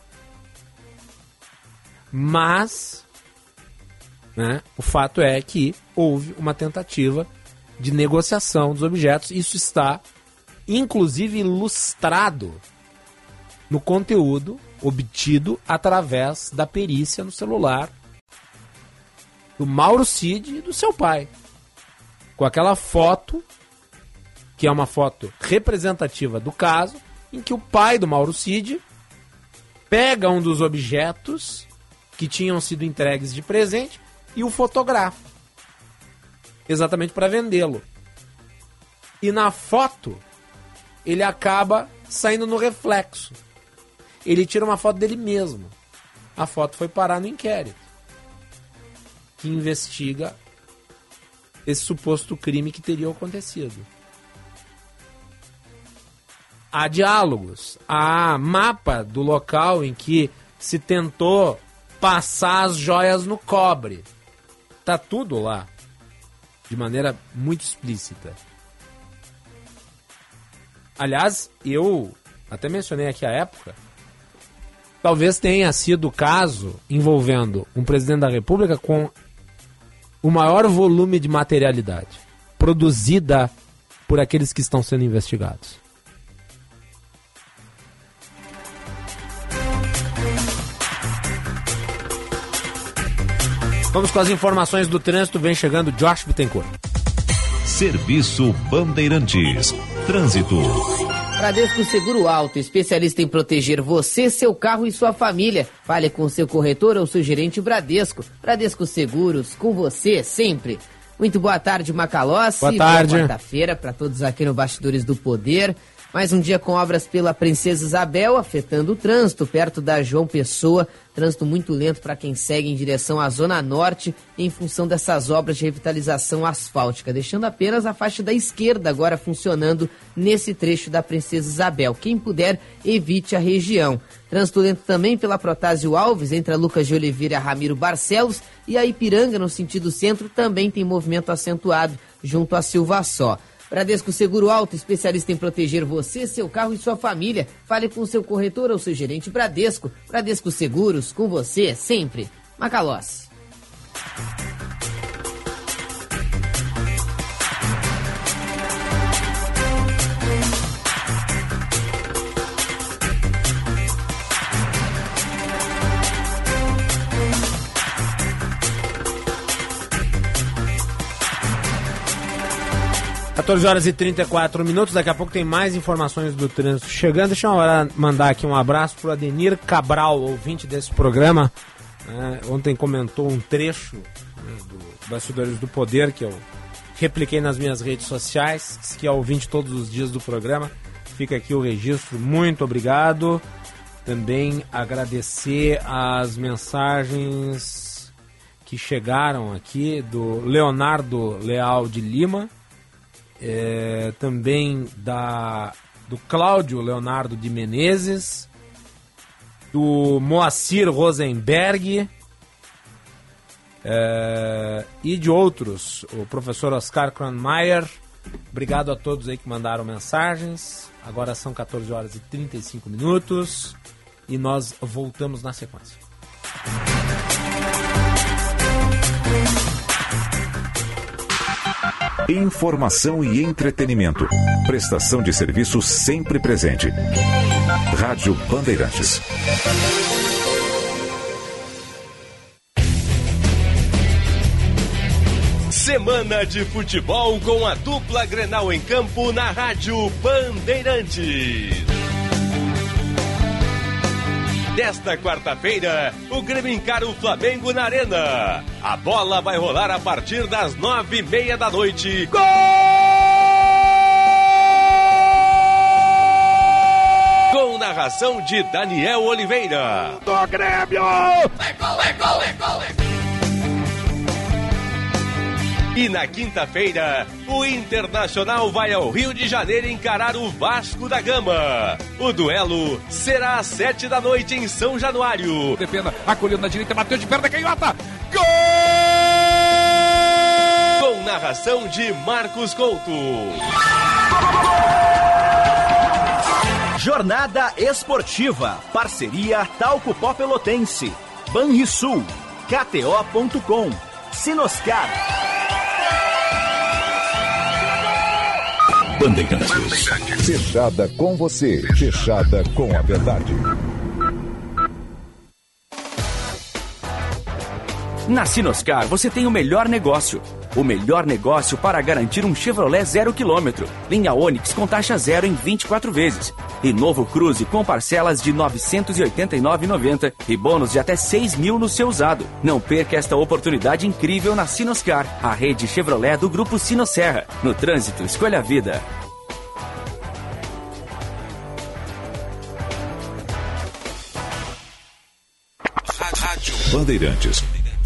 Mas, né, o fato é que houve uma tentativa de negociação dos objetos. Isso está, inclusive, ilustrado no conteúdo obtido através da perícia no celular do Mauro Cid e do seu pai, com aquela foto, que é uma foto representativa do caso, em que o pai do Mauro Cid pega um dos objetos que tinham sido entregues de presente e o fotografa, exatamente para vendê-lo. E na foto, ele acaba saindo no reflexo. Ele tira uma foto dele mesmo. A foto foi parar no inquérito, que investiga esse suposto crime que teria acontecido. Há diálogos, há mapa do local em que se tentou passar as joias no cobre. Tá tudo lá, de maneira muito explícita. Aliás, eu até mencionei aqui a época, talvez tenha sido o caso envolvendo um presidente da República com o maior volume de materialidade produzida por aqueles que estão sendo investigados. Vamos com as informações do trânsito. Vem chegando Josh Bittencourt. Serviço Bandeirantes. Trânsito. Bradesco Seguro Alto, especialista em proteger você, seu carro e sua família. Fale com seu corretor ou seu gerente Bradesco. Bradesco Seguros, com você sempre. Muito boa tarde, Macalossi. Boa tarde. Boa quarta-feira para todos aqui no Bastidores do Poder. Mais um dia com obras pela Princesa Isabel, afetando o trânsito perto da João Pessoa. Trânsito muito lento para quem segue em direção à Zona Norte em função dessas obras de revitalização asfáltica, deixando apenas a faixa da esquerda agora funcionando nesse trecho da Princesa Isabel. Quem puder, evite a região. Trânsito lento também pela Protásio Alves, entre a Lucas de Oliveira e a Ramiro Barcelos, e a Ipiranga, no sentido centro, também tem movimento acentuado junto a Silva Só. Bradesco Seguro Alto, especialista em proteger você, seu carro e sua família. Fale com seu corretor ou seu gerente Bradesco. Bradesco Seguros, com você sempre. Macalossi. quatorze horas e trinta e quatro minutos, daqui a pouco tem mais informações do trânsito chegando. Deixa eu mandar aqui um abraço pro Adenir Cabral, ouvinte desse programa. É, ontem comentou um trecho, né, do Bastidores do Poder, que eu repliquei nas minhas redes sociais, que é ouvinte todos os dias do programa. Fica aqui o registro, muito obrigado. Também agradecer as mensagens que chegaram aqui do Leonardo Leal de Lima, é, também da, do Cláudio Leonardo de Menezes, do Moacir Rosenberg, é, e de outros, o professor Oscar Kronmeier. Obrigado a todos aí que mandaram mensagens. Agora são quatorze horas e trinta e cinco minutos e nós voltamos na sequência. Informação e entretenimento. Prestação de serviço sempre presente. Rádio Bandeirantes. Semana de futebol com a dupla Grenal em campo na Rádio Bandeirantes. Desta quarta-feira, o Grêmio encara o Flamengo na Arena. A bola vai rolar a partir das nove e meia da noite. Gol! Com narração de Daniel Oliveira. Do Grêmio! É gol, é gol, é gol, é gol! E na quinta-feira, o Internacional vai ao Rio de Janeiro encarar o Vasco da Gama. O duelo será às sete da noite em São Januário. Defenda, acolheu na direita, bateu de perna, canhota. Gol! Com narração de Marcos Couto. Jornada Esportiva. Parceria Talco Pó Pelotense. Banrisul. K T O ponto com. Sinoscar. Bandeirantes. Fechada com você. Fechada com a verdade. Na Sinoscar você tem o melhor negócio. O melhor negócio para garantir um Chevrolet zero quilômetro. Linha Onix com taxa zero em vinte e quatro vezes. E novo Cruze com parcelas de novecentos e oitenta e nove reais e noventa centavos e bônus de até seis mil no seu usado. Não perca esta oportunidade incrível na Sinoscar, a rede Chevrolet do Grupo Sinosserra. No trânsito, escolha a vida. Rádio Bandeirantes.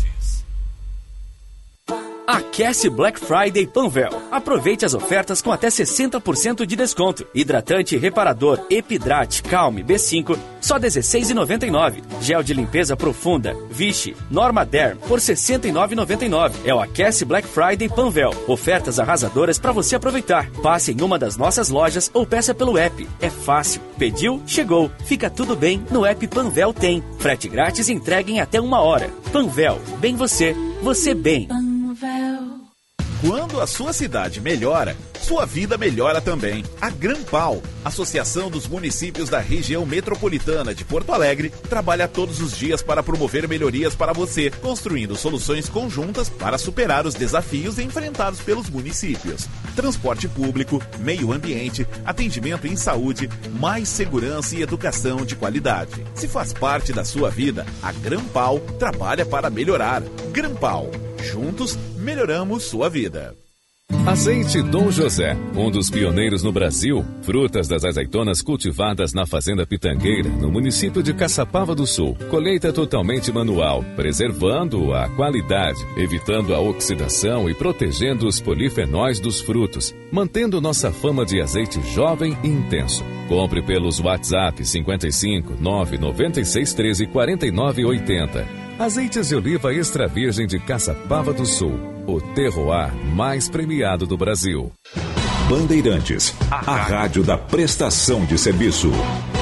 Aquece Black Friday Panvel. Aproveite as ofertas com até sessenta por cento de desconto. Hidratante reparador Epidrate Calme B cinco, só dezesseis reais e noventa e nove centavos. Gel de limpeza profunda Vichy Norma Derm por sessenta e nove reais e noventa e nove centavos. É o Aquece Black Friday Panvel. Ofertas arrasadoras para você aproveitar. Passe em uma das nossas lojas ou peça pelo app. É fácil. Pediu, chegou. Fica tudo bem, no app Panvel tem. Frete grátis e entrega em até uma hora. Panvel, bem você, você bem. Quando a sua cidade melhora, sua vida melhora também. A Grampal, Associação dos Municípios da Região Metropolitana de Porto Alegre, trabalha todos os dias para promover melhorias para você, construindo soluções conjuntas para superar os desafios enfrentados pelos municípios. Transporte público, meio ambiente, atendimento em saúde, mais segurança e educação de qualidade. Se faz parte da sua vida, a Grampal trabalha para melhorar. Grampal, juntos melhoramos sua vida. Azeite Dom José, um dos pioneiros no Brasil. Frutas das azeitonas cultivadas na Fazenda Pitangueira, no município de Caçapava do Sul. Colheita totalmente manual, preservando a qualidade, evitando a oxidação e protegendo os polifenóis dos frutos, mantendo nossa fama de azeite jovem e intenso. Compre pelos WhatsApp cinquenta e cinco, nove nove seis, treze, quarenta e nove, oitenta. Azeites de oliva extra virgem de Caçapava do Sul, o terroir mais premiado do Brasil. Bandeirantes, a rádio da prestação de serviço.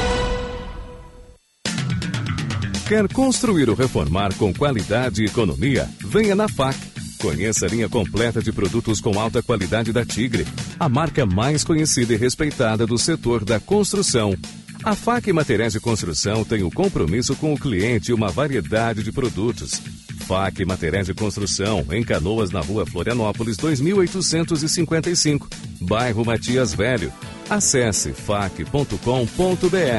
Quer construir ou reformar com qualidade e economia? Venha na F A C. Conheça a linha completa de produtos com alta qualidade da Tigre, a marca mais conhecida e respeitada do setor da construção. A F A C Materiais de Construção tem o compromisso com o cliente e uma variedade de produtos. F A C Materiais de Construção, em Canoas, na rua Florianópolis, dois mil oitocentos e cinquenta e cinco, bairro Matias Velho. Acesse fac ponto com ponto br.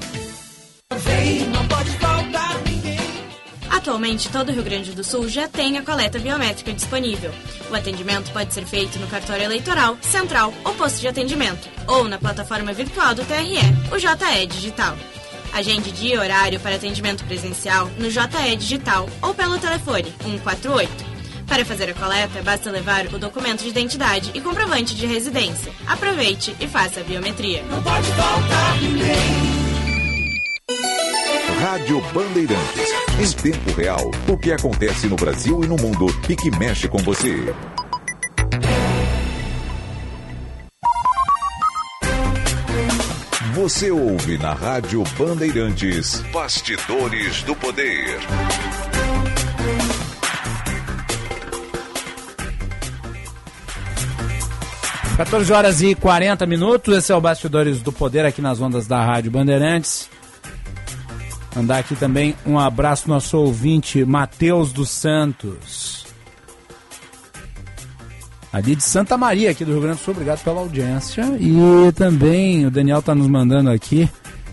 Atualmente, todo o Rio Grande do Sul já tem a coleta biométrica disponível. O atendimento pode ser feito no cartório eleitoral, central ou posto de atendimento, ou na plataforma virtual do T R E, o J E Digital. Agende dia e horário para atendimento presencial no J E Digital ou pelo telefone um quatro oito. Para fazer a coleta, basta levar o documento de identidade e comprovante de residência. Aproveite e faça a biometria. Não pode faltar ninguém. Rádio Bandeirantes. Em tempo real, o que acontece no Brasil e no mundo e que mexe com você. Você ouve na Rádio Bandeirantes Bastidores do Poder. quatorze horas e quarenta minutos, esse é o Bastidores do Poder aqui nas ondas da Rádio Bandeirantes. Mandar aqui também um abraço ao nosso ouvinte Matheus dos Santos, ali de Santa Maria, aqui do Rio Grande do Sul. Obrigado pela audiência. E também o Daniel está nos mandando aqui,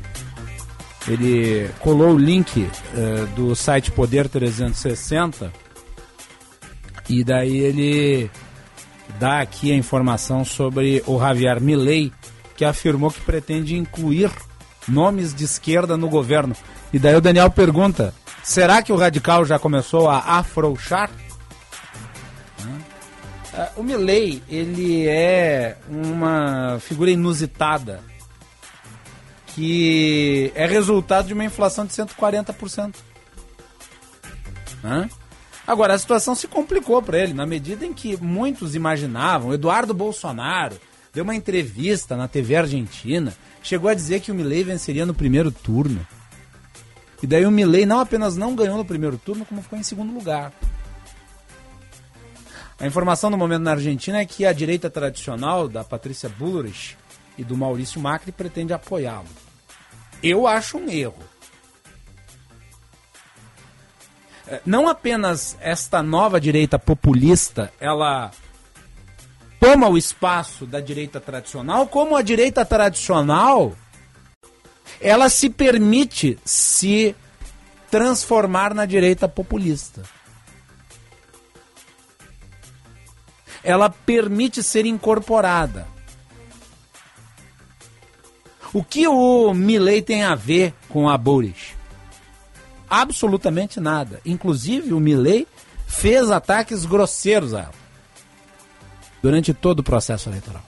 ele colou o link uh, do site Poder trezentos e sessenta, e daí ele dá aqui a informação sobre o Javier Milei, que afirmou que pretende incluir nomes de esquerda no governo. E daí o Daniel pergunta, será que o radical já começou a afrouxar? O Milei, ele é uma figura inusitada, que é resultado de uma inflação de cento e quarenta por cento. Agora, a situação se complicou para ele, na medida em que muitos imaginavam. Eduardo Bolsonaro deu uma entrevista na T V Argentina, chegou a dizer que o Milei venceria no primeiro turno. E daí o Milei não apenas não ganhou no primeiro turno, como ficou em segundo lugar. A informação no momento na Argentina é que a direita tradicional da Patrícia Bullrich e do Maurício Macri pretende apoiá-lo. Eu acho um erro. Não apenas esta nova direita populista, ela toma o espaço da direita tradicional, como a direita tradicional, ela se permite se transformar na direita populista. Ela permite ser incorporada. O que o Milei tem a ver com a Bullrich? Absolutamente nada. Inclusive, o Milei fez ataques grosseiros a ela durante todo o processo eleitoral.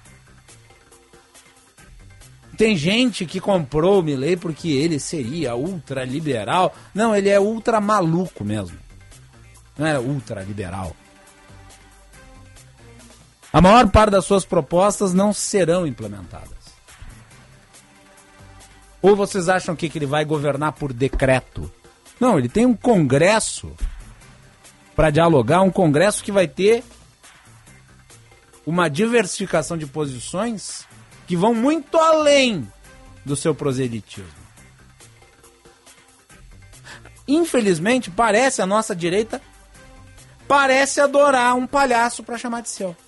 Tem gente que comprou o Milei porque ele seria ultraliberal. Não, ele é ultra maluco mesmo. Não é ultraliberal. A maior parte das suas propostas não serão implementadas. Ou vocês acham que, que ele vai governar por decreto? Não, ele tem um congresso para dialogar, um congresso que vai ter uma diversificação de posições que vão muito além do seu proselitismo. Infelizmente, parece a nossa direita parece adorar um palhaço para chamar de seu.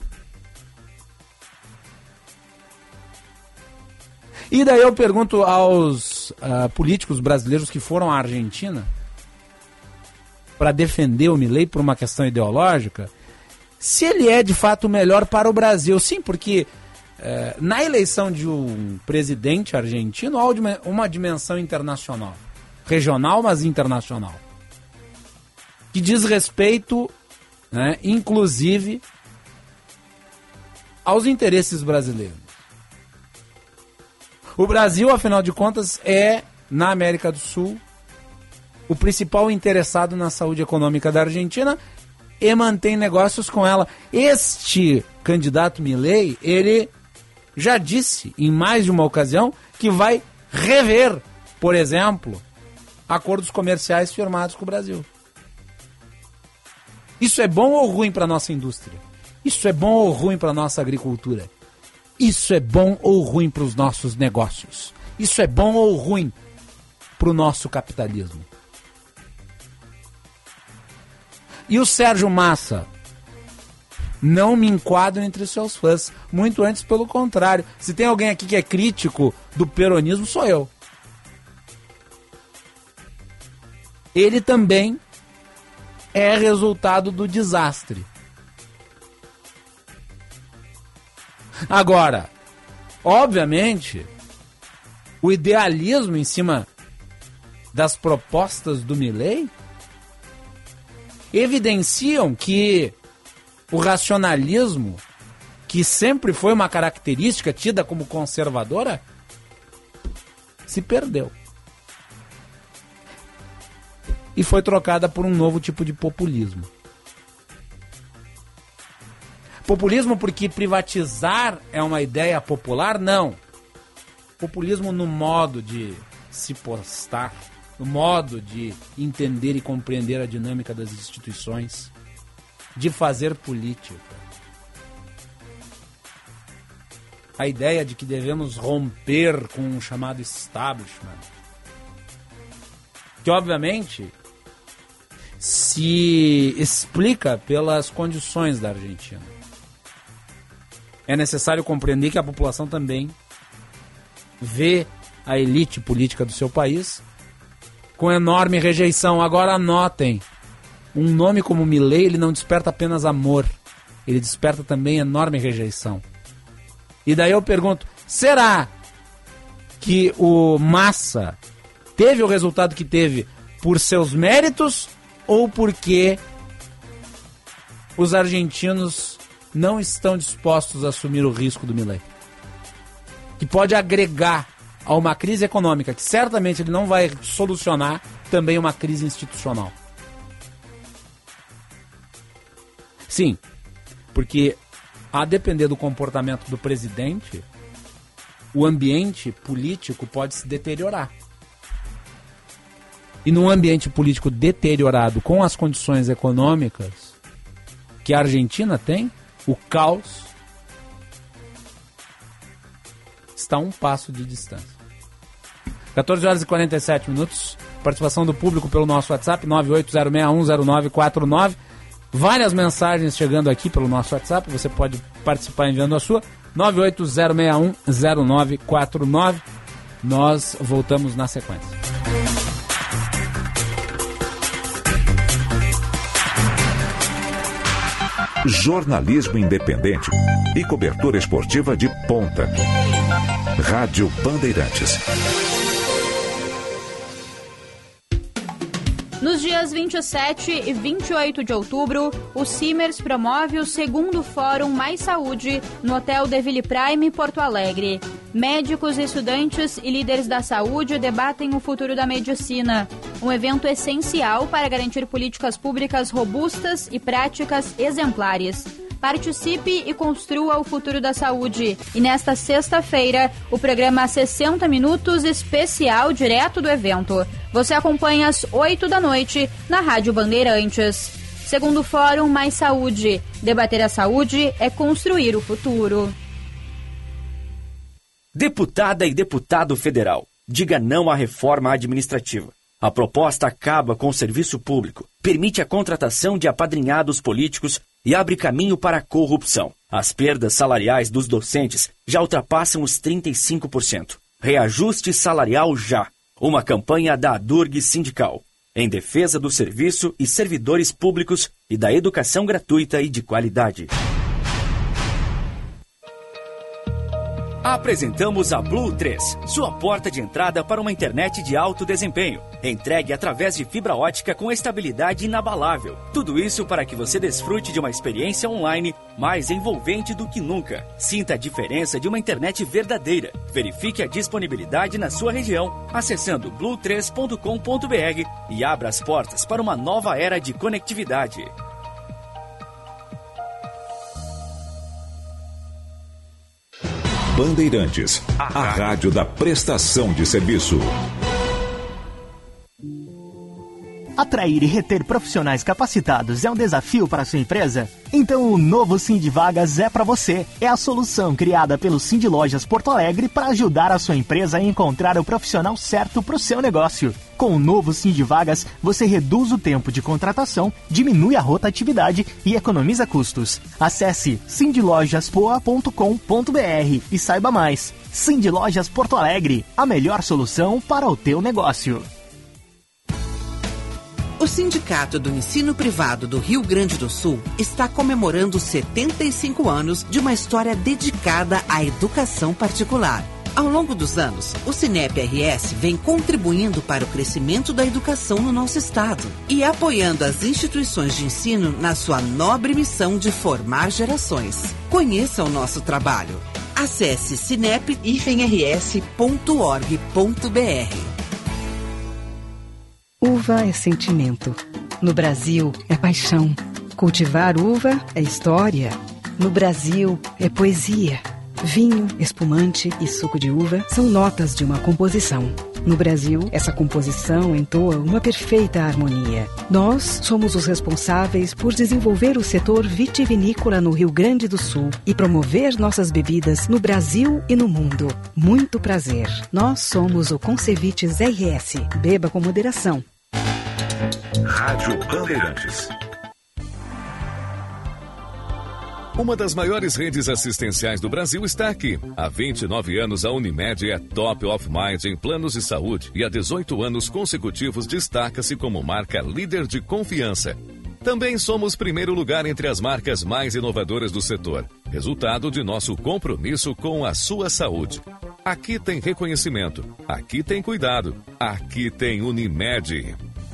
E daí eu pergunto aos uh, políticos brasileiros que foram à Argentina para defender o Milei por uma questão ideológica, se ele é de fato o melhor para o Brasil. Sim, porque uh, na eleição de um presidente argentino há uma dimensão internacional, regional, mas internacional, que diz respeito, né, inclusive, aos interesses brasileiros. O Brasil, afinal de contas, é, na América do Sul, o principal interessado na saúde econômica da Argentina e mantém negócios com ela. Este candidato Milei, ele já disse em mais de uma ocasião que vai rever, por exemplo, acordos comerciais firmados com o Brasil. Isso é bom ou ruim para a nossa indústria? Isso é bom ou ruim para a nossa agricultura? Isso é bom ou ruim para os nossos negócios? Isso é bom ou ruim para o nosso capitalismo? E o Sérgio Massa? Não me enquadro entre seus fãs. Muito antes, pelo contrário. Se tem alguém aqui que é crítico do peronismo, sou eu. Ele também é resultado do desastre. Agora, obviamente, o idealismo em cima das propostas do Milei evidenciam que o racionalismo, que sempre foi uma característica tida como conservadora, se perdeu. E foi trocada por um novo tipo de populismo. Populismo porque privatizar é uma ideia popular? Não. Populismo no modo de se postar, no modo de entender e compreender a dinâmica das instituições, de fazer política. A ideia de que devemos romper com o chamado establishment, que obviamente se explica pelas condições da Argentina. É necessário compreender que a população também vê a elite política do seu país com enorme rejeição. Agora anotem, um nome como Milei, ele não desperta apenas amor, ele desperta também enorme rejeição. E daí eu pergunto, será que o Massa teve o resultado que teve por seus méritos ou porque os argentinos não estão dispostos a assumir o risco do Milei? Que pode agregar a uma crise econômica, que certamente ele não vai solucionar, também uma crise institucional. Sim, porque a depender do comportamento do presidente, o ambiente político pode se deteriorar. E num ambiente político deteriorado, com as condições econômicas que a Argentina tem, o caos está a um passo de distância. quatorze horas e quarenta e sete minutos. Participação do público pelo nosso WhatsApp, nove oito zero seis um zero nove quatro nove. Várias mensagens chegando aqui pelo nosso WhatsApp. Você pode participar enviando a sua. nove oito zero seis um zero nove quatro nove. Nós voltamos na sequência. Jornalismo independente e cobertura esportiva de ponta. Rádio Bandeirantes. Nos dias vinte e sete e vinte e oito de outubro, o Simers promove o segundo Fórum Mais Saúde no Hotel De Ville Prime, Porto Alegre. Médicos, estudantes e líderes da saúde debatem o futuro da medicina. Um evento essencial para garantir políticas públicas robustas e práticas exemplares. Participe e construa o futuro da saúde. E nesta sexta-feira, o programa sessenta Minutos especial direto do evento. Você acompanha às oito da noite na Rádio Bandeirantes. Segundo Fórum Mais Saúde. Debater a saúde é construir o futuro. Deputada e deputado federal, diga não à reforma administrativa. A proposta acaba com o serviço público, permite a contratação de apadrinhados políticos e abre caminho para a corrupção. As perdas salariais dos docentes já ultrapassam os trinta e cinco por cento. Reajuste salarial já. Uma campanha da Adurg Sindical, em defesa do serviço e servidores públicos e da educação gratuita e de qualidade. Apresentamos a Blue três, sua porta de entrada para uma internet de alto desempenho. Entregue através de fibra ótica com estabilidade inabalável. Tudo isso para que você desfrute de uma experiência online mais envolvente do que nunca. Sinta a diferença de uma internet verdadeira. Verifique a disponibilidade na sua região, acessando blue três ponto com ponto b r e abra as portas para uma nova era de conectividade. Bandeirantes, a rádio da prestação de serviço. Atrair e reter profissionais capacitados é um desafio para a sua empresa? Então o novo Sindivagas é para você. É a solução criada pelo Cindy Lojas Porto Alegre para ajudar a sua empresa a encontrar o profissional certo para o seu negócio. Com o novo Sindivagas, você reduz o tempo de contratação, diminui a rotatividade e economiza custos. Acesse cindy lojas poa ponto com ponto b r e saiba mais. Cindy Lojas Porto Alegre, a melhor solução para o teu negócio. O Sindicato do Ensino Privado do Rio Grande do Sul está comemorando setenta e cinco anos de uma história dedicada à educação particular. Ao longo dos anos, o Sinep R S vem contribuindo para o crescimento da educação no nosso estado e apoiando as instituições de ensino na sua nobre missão de formar gerações. Conheça o nosso trabalho. Acesse sinep r s ponto org ponto b r. Uva é sentimento. No Brasil, é paixão. Cultivar uva é história. No Brasil, é poesia. Vinho, espumante e suco de uva são notas de uma composição. No Brasil, essa composição entoa uma perfeita harmonia. Nós somos os responsáveis por desenvolver o setor vitivinícola no Rio Grande do Sul e promover nossas bebidas no Brasil e no mundo. Muito prazer. Nós somos o Concevites R S. Beba com moderação. Rádio Bandeirantes. Uma das maiores redes assistenciais do Brasil está aqui. Há vinte e nove anos, a Unimed é top of mind em planos de saúde e há dezoito anos consecutivos destaca-se como marca líder de confiança. Também somos primeiro lugar entre as marcas mais inovadoras do setor, resultado de nosso compromisso com a sua saúde. Aqui tem reconhecimento, aqui tem cuidado, aqui tem Unimed.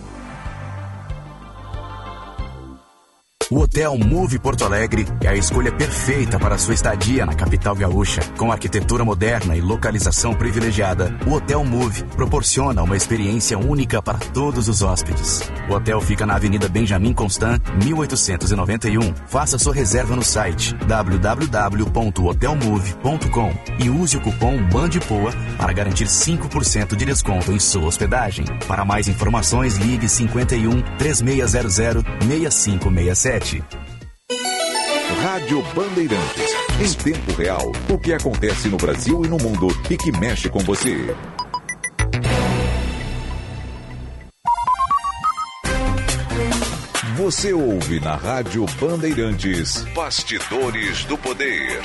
O Hotel Move Porto Alegre é a escolha perfeita para a sua estadia na capital gaúcha. Com arquitetura moderna e localização privilegiada, o Hotel Move proporciona uma experiência única para todos os hóspedes. O hotel fica na Avenida Benjamin Constant, mil oitocentos e noventa e um. Faça sua reserva no site w w w ponto hotel move ponto com e use o cupom BANDPOA para garantir cinco por cento de desconto em sua hospedagem. Para mais informações, ligue cinquenta e um, três seis zero zero, seis cinco seis sete. Rádio Bandeirantes. Em tempo real, o que acontece no Brasil e no mundo e que mexe com você. Você ouve na Rádio Bandeirantes Bastidores do Poder.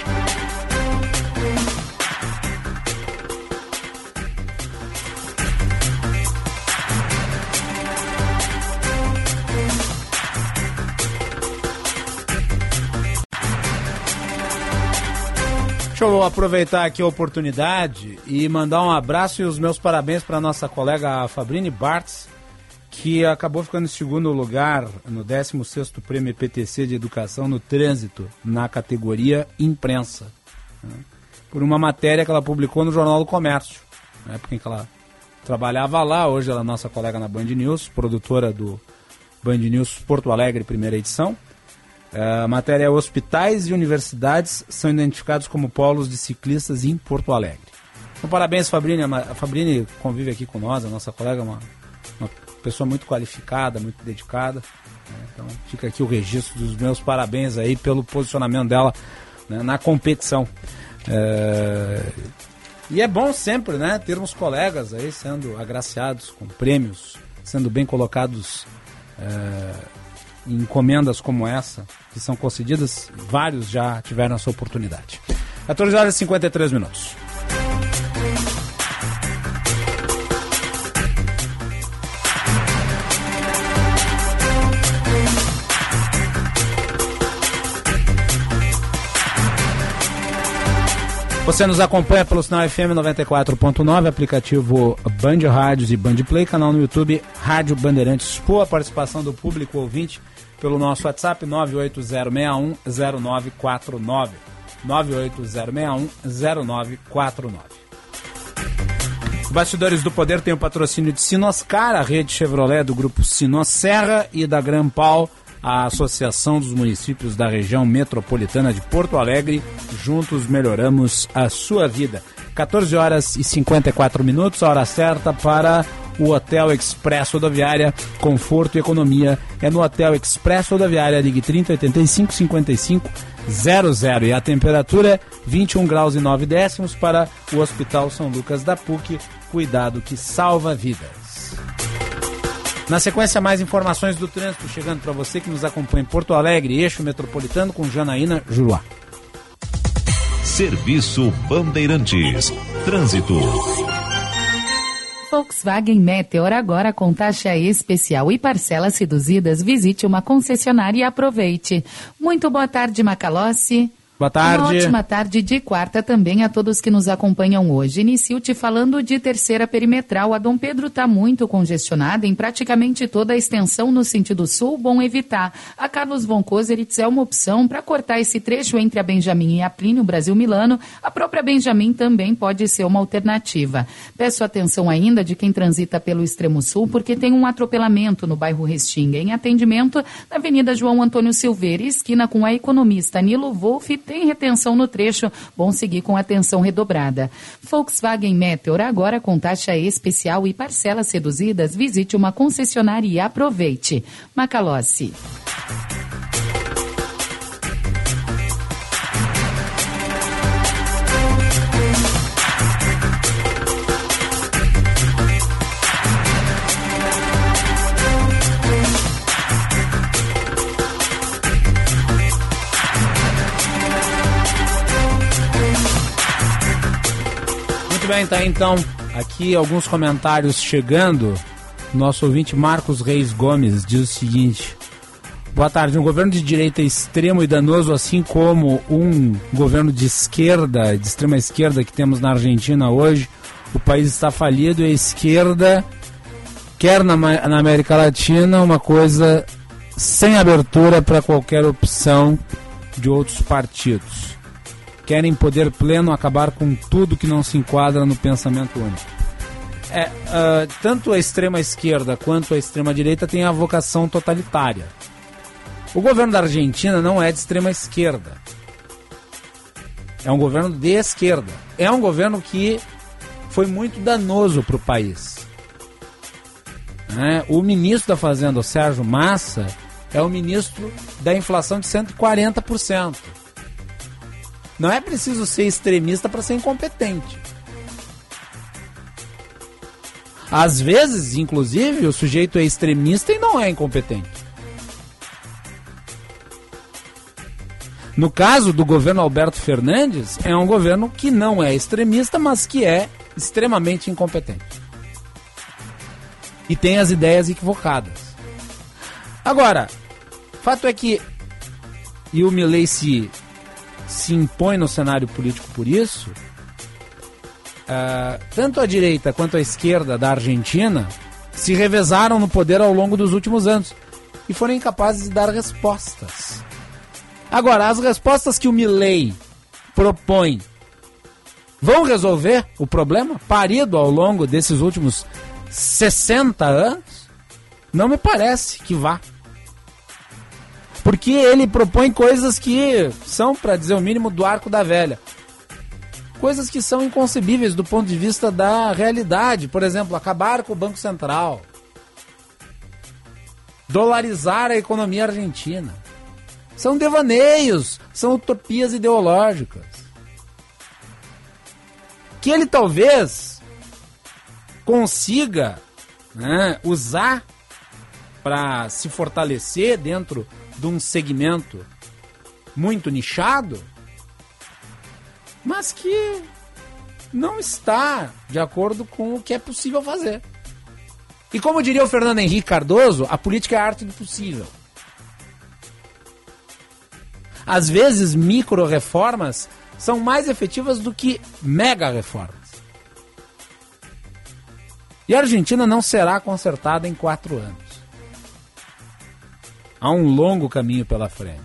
Deixa eu aproveitar aqui a oportunidade e mandar um abraço e os meus parabéns para a nossa colega Fabrine Bartz, que acabou ficando em segundo lugar no décimo sexto Prêmio P T C de Educação no Trânsito, na categoria Imprensa, né, por uma matéria que ela publicou no Jornal do Comércio, na época em que ela trabalhava lá. Hoje ela é nossa colega na Band News, produtora do Band News Porto Alegre, primeira edição. A matéria é: hospitais e universidades são identificados como polos de ciclistas em Porto Alegre. Então, parabéns, Fabrine. A Fabrine convive aqui com nós, a nossa colega, uma, uma pessoa muito qualificada, muito dedicada, né? Então fica aqui o registro dos meus parabéns aí pelo posicionamento dela, né, na competição. É... E é bom sempre, né, termos colegas aí sendo agraciados com prêmios, sendo bem colocados é... em encomendas como essa, que são concedidas. Vários já tiveram essa oportunidade. quatorze horas e cinquenta e três minutos. Você nos acompanha pelo sinal F M noventa e quatro ponto nove, aplicativo Band Rádios e Band Play, canal no YouTube Rádio Bandeirantes. Por a participação do público ouvinte pelo nosso WhatsApp nove oito zero seis um zero nove quatro nove. nove oito zero seis um zero nove quatro nove. Bastidores do Poder tem o patrocínio de Sinoscar, a rede Chevrolet do grupo Sinosserra, e da Grampal, a Associação dos Municípios da Região Metropolitana de Porto Alegre. Juntos melhoramos a sua vida. quatorze horas e cinquenta e quatro minutos, a hora certa para o Hotel Express Rodoviária. Conforto e economia é no Hotel Express Rodoviária. Ligue trinta, oitenta e cinco, cinquenta e cinco zero zero. E a temperatura é vinte e um graus e nove décimos para o Hospital São Lucas da P U C. Cuidado que salva vidas. Na sequência, mais informações do trânsito chegando para você que nos acompanha em Porto Alegre, eixo metropolitano, com Janaína Juruá. Serviço Bandeirantes. Trânsito. Volkswagen Meteor agora com taxa especial e parcelas reduzidas. Visite uma concessionária e aproveite. Muito boa tarde, Macalossi. Boa tarde. Uma ótima tarde de quarta também a todos que nos acompanham hoje. Inicio te falando de terceira perimetral. A Dom Pedro está muito congestionada em praticamente toda a extensão no sentido sul, bom evitar. A Carlos von Koseritz é uma opção para cortar esse trecho entre a Benjamin e a Plínio Brasil Milano. A própria Benjamin também pode ser uma alternativa. Peço atenção ainda de quem transita pelo extremo sul, porque tem um atropelamento no bairro Restinga. Em atendimento na Avenida João Antônio Silveira, esquina com a economista Nilo Wolff. Tem retenção no trecho, bom seguir com atenção redobrada. Volkswagen Meteor agora com taxa especial e parcelas reduzidas. Visite uma concessionária e aproveite. Macalossi. Bem, tá então aqui alguns comentários chegando. Nosso ouvinte Marcos Reis Gomes diz o seguinte: boa tarde, um governo de direita extremo e danoso, assim como um governo de esquerda, de extrema esquerda que temos na Argentina hoje, o país está falido e a esquerda quer na, na América Latina uma coisa sem abertura para qualquer opção de outros partidos. Querem poder pleno, acabar com tudo que não se enquadra no pensamento único. É, uh, tanto a extrema esquerda quanto a extrema direita têm a vocação totalitária. O governo da Argentina não é de extrema esquerda. É um governo de esquerda. É um governo que foi muito danoso para o país. É, o ministro da Fazenda, o Sérgio Massa, é o ministro da inflação de cento e quarenta por cento. Não é preciso ser extremista para ser incompetente. Às vezes, inclusive, o sujeito é extremista e não é incompetente. No caso do governo Alberto Fernandes, é um governo que não é extremista, mas que é extremamente incompetente. E tem as ideias equivocadas. Agora, fato é que, e o Milei se... se impõe no cenário político por isso, uh, tanto a direita quanto a esquerda da Argentina se revezaram no poder ao longo dos últimos anos e foram incapazes de dar respostas. Agora, as respostas que o Milei propõe vão resolver o problema parido ao longo desses últimos sessenta anos? Não me parece que vá. Porque ele propõe coisas que são, para dizer o mínimo, do arco da velha. Coisas que são inconcebíveis do ponto de vista da realidade. Por exemplo, acabar com o Banco Central. Dolarizar a economia argentina. São devaneios, são utopias ideológicas. Que ele talvez consiga, né, usar para se fortalecer dentro de um segmento muito nichado, mas que não está de acordo com o que é possível fazer. E como diria o Fernando Henrique Cardoso, a política é a arte do possível. Às vezes, micro-reformas são mais efetivas do que mega-reformas. E a Argentina não será consertada em quatro anos. Há um longo caminho pela frente.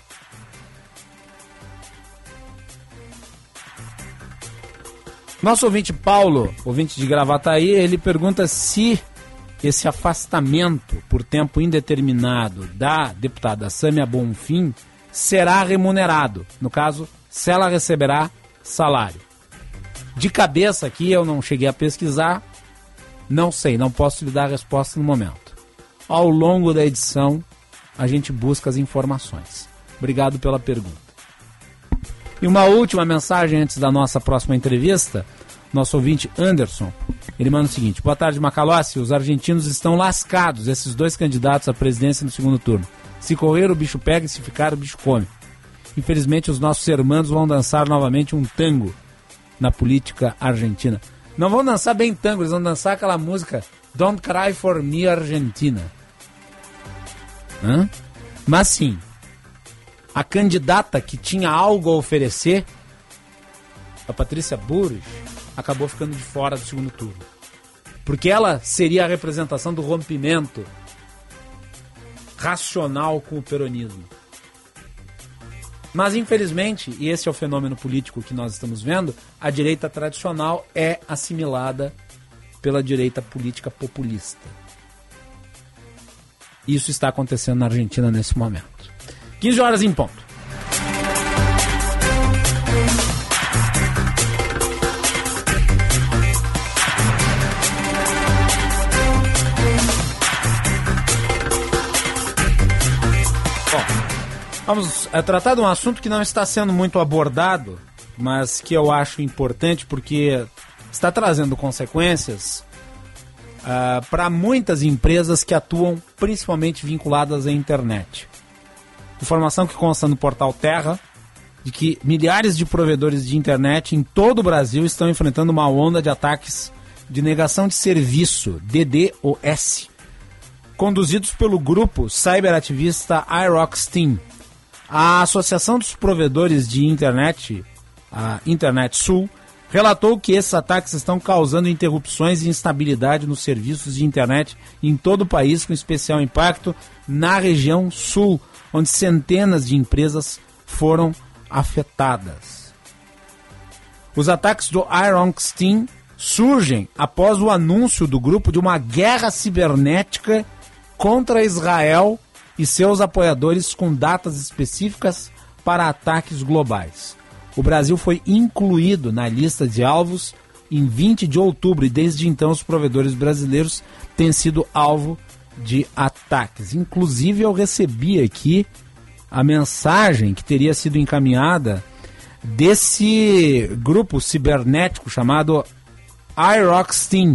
Nosso ouvinte Paulo, ouvinte de Gravataí, ele pergunta se esse afastamento por tempo indeterminado da deputada Sâmia Bonfim será remunerado. No caso, se ela receberá salário. De cabeça aqui, eu não cheguei a pesquisar, Não sei, não posso lhe dar a resposta no momento. Ao longo da edição, a gente busca as informações. Obrigado pela pergunta. E uma última mensagem antes da nossa próxima entrevista. Nosso ouvinte Anderson, ele manda o seguinte: boa tarde, Macalossi, os argentinos estão lascados, esses dois candidatos à presidência no segundo turno. Se correr o bicho pega e se ficar o bicho come. Infelizmente os nossos irmãos vão dançar novamente um tango na política argentina. Não vão dançar bem tango, eles vão dançar aquela música Don't Cry For Me Argentina. Hã? Mas sim, a candidata que tinha algo a oferecer, a Patrícia Bullrich, acabou ficando de fora do segundo turno. Porque ela seria a representação do rompimento racional com o peronismo. Mas, infelizmente, e esse é o fenômeno político que nós estamos vendo, a direita tradicional é assimilada pela direita política populista. Isso está acontecendo na Argentina nesse momento. quinze horas em ponto. Vamos é, tratar de um assunto que não está sendo muito abordado, mas que eu acho importante porque está trazendo consequências uh, para muitas empresas que atuam principalmente vinculadas à internet. Informação que consta no portal Terra de que milhares de provedores de internet em todo o Brasil estão enfrentando uma onda de ataques de negação de serviço, D DoS, conduzidos pelo grupo cyberativista iRox Team. A Associação dos Provedores de Internet, a Internet Sul, relatou que esses ataques estão causando interrupções e instabilidade nos serviços de internet em todo o país, com especial impacto na região sul, onde centenas de empresas foram afetadas. Os ataques do iRox Team surgem após o anúncio do grupo de uma guerra cibernética contra Israel e seus apoiadores com datas específicas para ataques globais. O Brasil foi incluído na lista de alvos em vinte de outubro e desde então os provedores brasileiros têm sido alvo de ataques. Inclusive eu recebi aqui a mensagem que teria sido encaminhada desse grupo cibernético chamado iRox Team,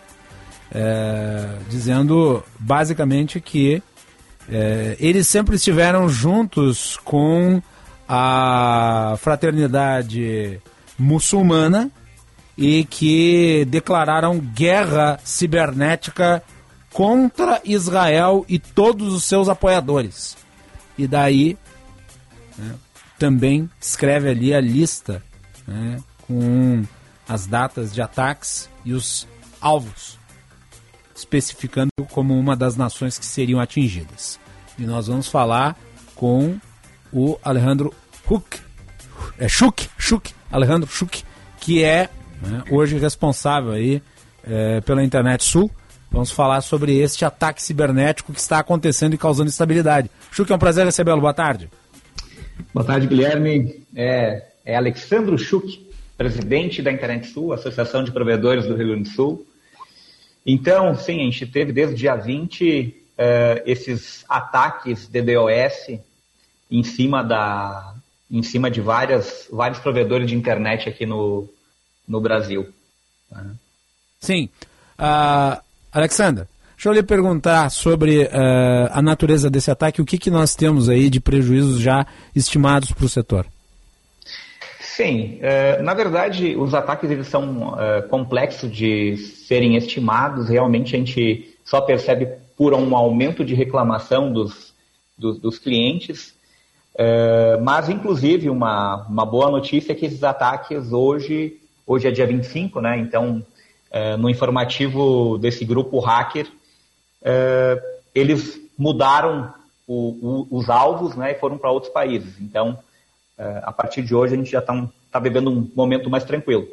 é, dizendo basicamente que É, eles sempre estiveram juntos com a fraternidade muçulmana e que declararam guerra cibernética contra Israel e todos os seus apoiadores. E daí, né, também escreve ali a lista, né, com as datas de ataques e os alvos, especificando como uma das nações que seriam atingidas. E nós vamos falar com o Alejandro Huck, é Schuch, Schuch, Alejandro Schuch, que é, né, hoje responsável aí, é, pela Internet Sul. Vamos falar sobre este ataque cibernético que está acontecendo e causando instabilidade. Schuch, é um prazer recebê-lo. Boa tarde. Boa tarde, Guilherme. É, é Alexandro Schuch, presidente da Internet Sul, Associação de Provedores do Rio Grande do Sul. Então, sim, a gente teve desde o dia vinte uh, esses ataques de DDoS em cima, da, em cima de várias, vários provedores de internet aqui no, no Brasil. Sim. Uh, Alexandra, deixa eu lhe perguntar sobre uh, a natureza desse ataque. O que, que nós temos aí de prejuízos já estimados para o setor? Sim, uh, na verdade os ataques eles são uh, complexos de serem estimados. Realmente a gente só percebe por um aumento de reclamação dos, dos, dos clientes, uh, mas inclusive uma, uma boa notícia é que esses ataques hoje, hoje é dia vinte e cinco, né? Então uh, no informativo desse grupo hacker, uh, eles mudaram o, o, os alvos, né, e foram para outros países. Então Uh, a partir de hoje a gente já está tá vivendo um momento mais tranquilo.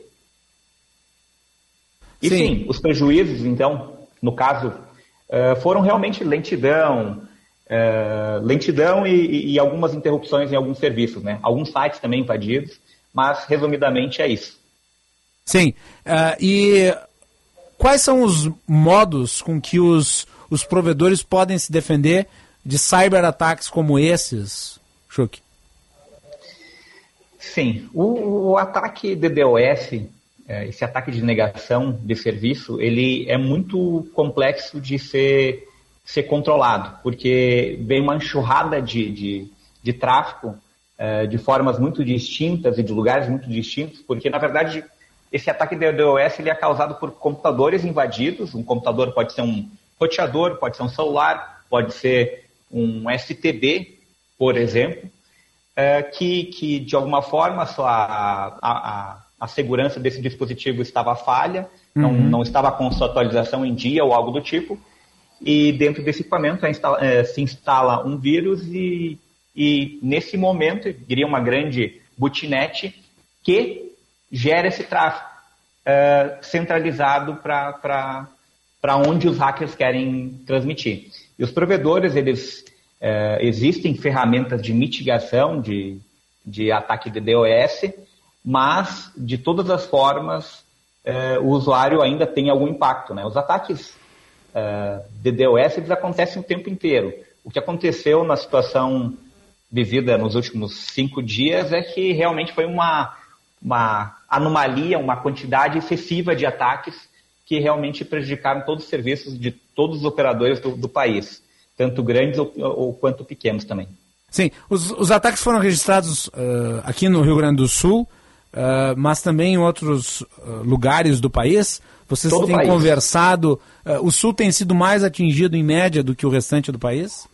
E sim, sim os prejuízos, então, no caso, uh, foram realmente lentidão, uh, lentidão e, e algumas interrupções em alguns serviços, né? Alguns sites também invadidos, mas resumidamente é isso. Sim, uh, e quais são os modos com que os, os provedores podem se defender de cyberataques como esses, Schuch? Sim, o, o ataque D DoS, esse ataque de negação de serviço, ele é muito complexo de ser, ser controlado, porque vem uma enxurrada de, de, de tráfego de formas muito distintas e de lugares muito distintos, porque, na verdade, esse ataque de DDoS ele é causado por computadores invadidos. Um computador pode ser um roteador, pode ser um celular, pode ser um S T B, por exemplo, é, que, que, de alguma forma, só a, a, a segurança desse dispositivo estava falha, uhum. não, não estava com sua atualização em dia ou algo do tipo, e dentro desse equipamento é instala, é, se instala um vírus e E, nesse momento, diria uma grande botnet que gera esse tráfego uh, centralizado para onde os hackers querem transmitir. E os provedores, eles uh, existem ferramentas de mitigação de, de ataque de DDoS, mas, de todas as formas, uh, o usuário ainda tem algum impacto, né? Os ataques uh, de DDoS, eles acontecem o tempo inteiro. O que aconteceu na situação vivida nos últimos cinco dias é que realmente foi uma, uma anomalia, uma quantidade excessiva de ataques que realmente prejudicaram todos os serviços de todos os operadores do, do país, tanto grandes ou, ou quanto pequenos também. Sim, os, os ataques foram registrados uh, aqui no Rio Grande do Sul, uh, mas também em outros uh, lugares do país. Vocês Todo têm país. conversado, uh, o Sul tem sido mais atingido em média do que o restante do país?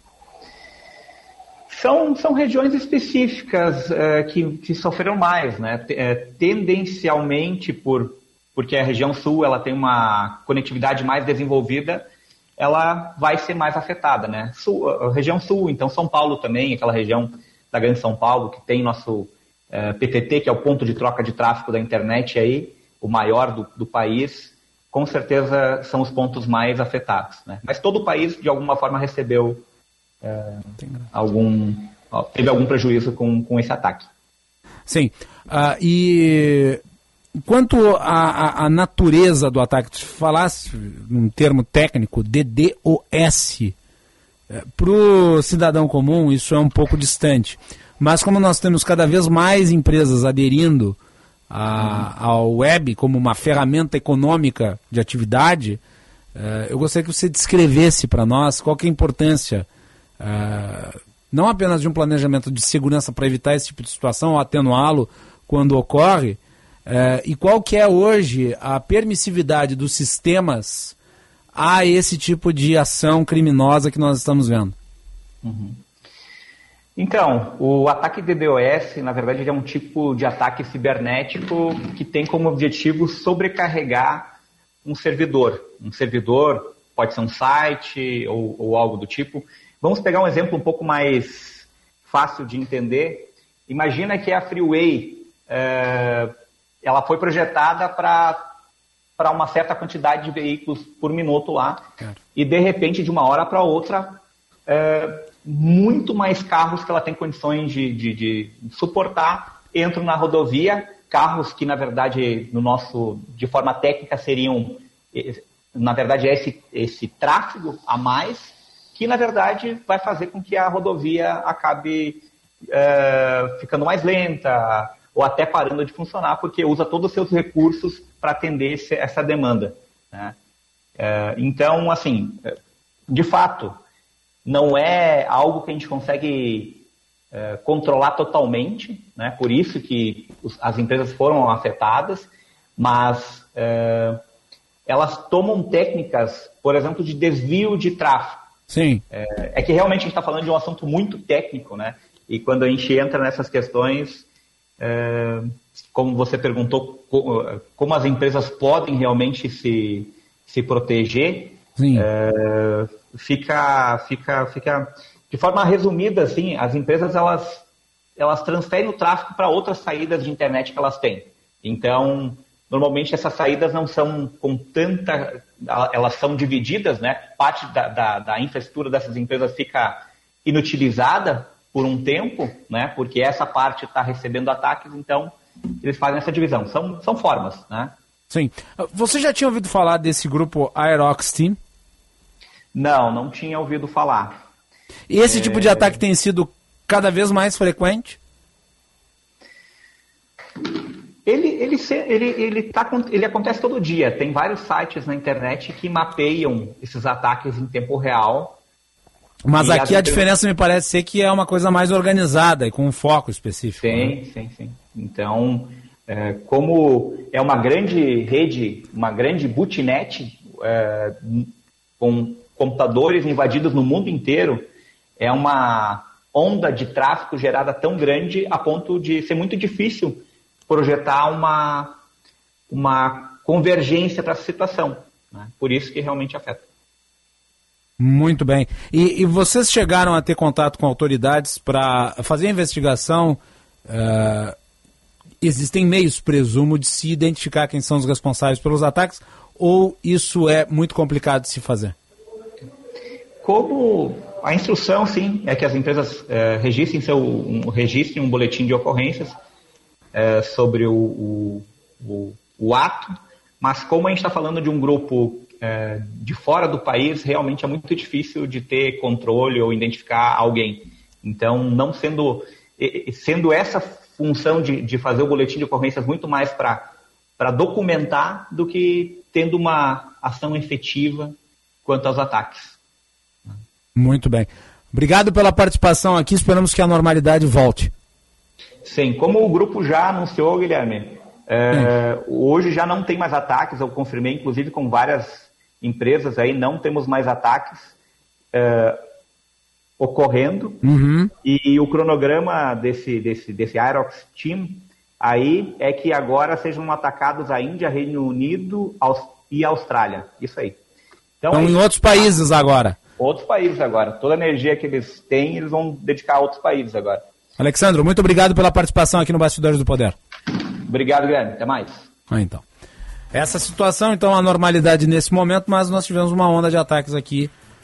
São, são regiões específicas uh, que, que sofreram mais, né? T- uh, tendencialmente, por, porque a região sul ela tem uma conectividade mais desenvolvida, ela vai ser mais afetada, né? Sul, a região sul, então São Paulo também, aquela região da Grande São Paulo, que tem nosso uh, P T T, que é o ponto de troca de tráfego da internet aí, o maior do, do país, com certeza são os pontos mais afetados, né? Mas todo o país, de alguma forma, recebeu É, algum, teve algum prejuízo com, com esse ataque. Sim. Uh, e quanto à natureza do ataque, tu falasse num termo técnico, D DoS, é, para o cidadão comum isso é um pouco distante. Mas como nós temos cada vez mais empresas aderindo a, ao web como uma ferramenta econômica de atividade, é, eu gostaria que você descrevesse para nós qual que é a importância Uh, não apenas de um planejamento de segurança para evitar esse tipo de situação ou atenuá-lo quando ocorre, uh, e qual que é hoje a permissividade dos sistemas a esse tipo de ação criminosa que nós estamos vendo. Uhum. Então, o ataque D DoS, na verdade, é um tipo de ataque cibernético que tem como objetivo sobrecarregar um servidor. Um servidor pode ser um site ou, ou algo do tipo. Vamos pegar um exemplo um pouco mais fácil de entender. Imagina que a Freeway é, ela foi projetada para uma certa quantidade de veículos por minuto lá, claro. E de repente, de uma hora para outra, é, muito mais carros que ela tem condições de, de, de suportar entram na rodovia, carros que, na verdade, no nosso, de forma técnica, seriam, na verdade, esse, esse tráfego a mais, que, na verdade, vai fazer com que a rodovia acabe é, ficando mais lenta ou até parando de funcionar, porque usa todos os seus recursos para atender esse, essa demanda, né? É, então, assim, de fato, não é algo que a gente consegue é, controlar totalmente, né? Por isso que os, as empresas foram afetadas, mas é, elas tomam técnicas, por exemplo, de desvio de tráfego. Sim. É, é que realmente a gente está falando de um assunto muito técnico, né? E quando a gente entra nessas questões, é, como você perguntou, como as empresas podem realmente se, se proteger, é, fica, fica, fica... De forma resumida, assim, as empresas elas, elas transferem o tráfego para outras saídas de internet que elas têm. Então, normalmente essas saídas não são com tanta... Elas são divididas, né? Parte da, da, da infraestrutura dessas empresas fica inutilizada por um tempo, né? Porque essa parte está recebendo ataques, então eles fazem essa divisão. São, são formas, né? Sim. Você já tinha ouvido falar desse grupo Aerox Team? Não, não tinha ouvido falar. E esse é... tipo de ataque tem sido cada vez mais frequente? Ele, ele, ele, ele, tá, ele acontece todo dia. Tem vários sites na internet que mapeiam esses ataques em tempo real. Mas aqui a diferença me parece ser que é uma coisa mais organizada e com um foco específico. Sim, né? sim, sim. Então, é, como é uma grande rede, uma grande bootnet, é, com computadores invadidos no mundo inteiro, é uma onda de tráfego gerada tão grande a ponto de ser muito difícil projetar uma, uma convergência para essa situação. Né? Por isso que realmente afeta. Muito bem. E, e vocês chegaram a ter contato com autoridades para fazer a investigação? Uh, existem meios, presumo, de se identificar quem são os responsáveis pelos ataques? Ou isso é muito complicado de se fazer? Como a instrução, sim, é que as empresas uh, registrem, seu, um, registrem um boletim de ocorrências uh, sobre o, o, o, o ato, mas como a gente está falando de um grupo É, de fora do país, realmente é muito difícil de ter controle ou identificar alguém. Então, não sendo, sendo essa função de, de fazer o boletim de ocorrências muito mais para documentar do que tendo uma ação efetiva quanto aos ataques. Muito bem. Obrigado pela participação aqui, esperamos que a normalidade volte. Sim, como o grupo já anunciou, Guilherme, é, hoje já não tem mais ataques, eu confirmei inclusive com várias empresas aí, não temos mais ataques uh, ocorrendo, uhum. e, e o cronograma desse, desse, desse Aerox Team aí é que agora sejam atacados a Índia, Reino Unido Aus- e Austrália, isso aí. Então, então é em outros países agora. Outros países agora, toda a energia que eles têm, eles vão dedicar a outros países agora. Alexandro, muito obrigado pela participação aqui no Bastidores do Poder. Obrigado, Guilherme, até mais. Ah, então. Essa situação, então, a normalidade nesse momento, mas nós tivemos uma onda de ataques aqui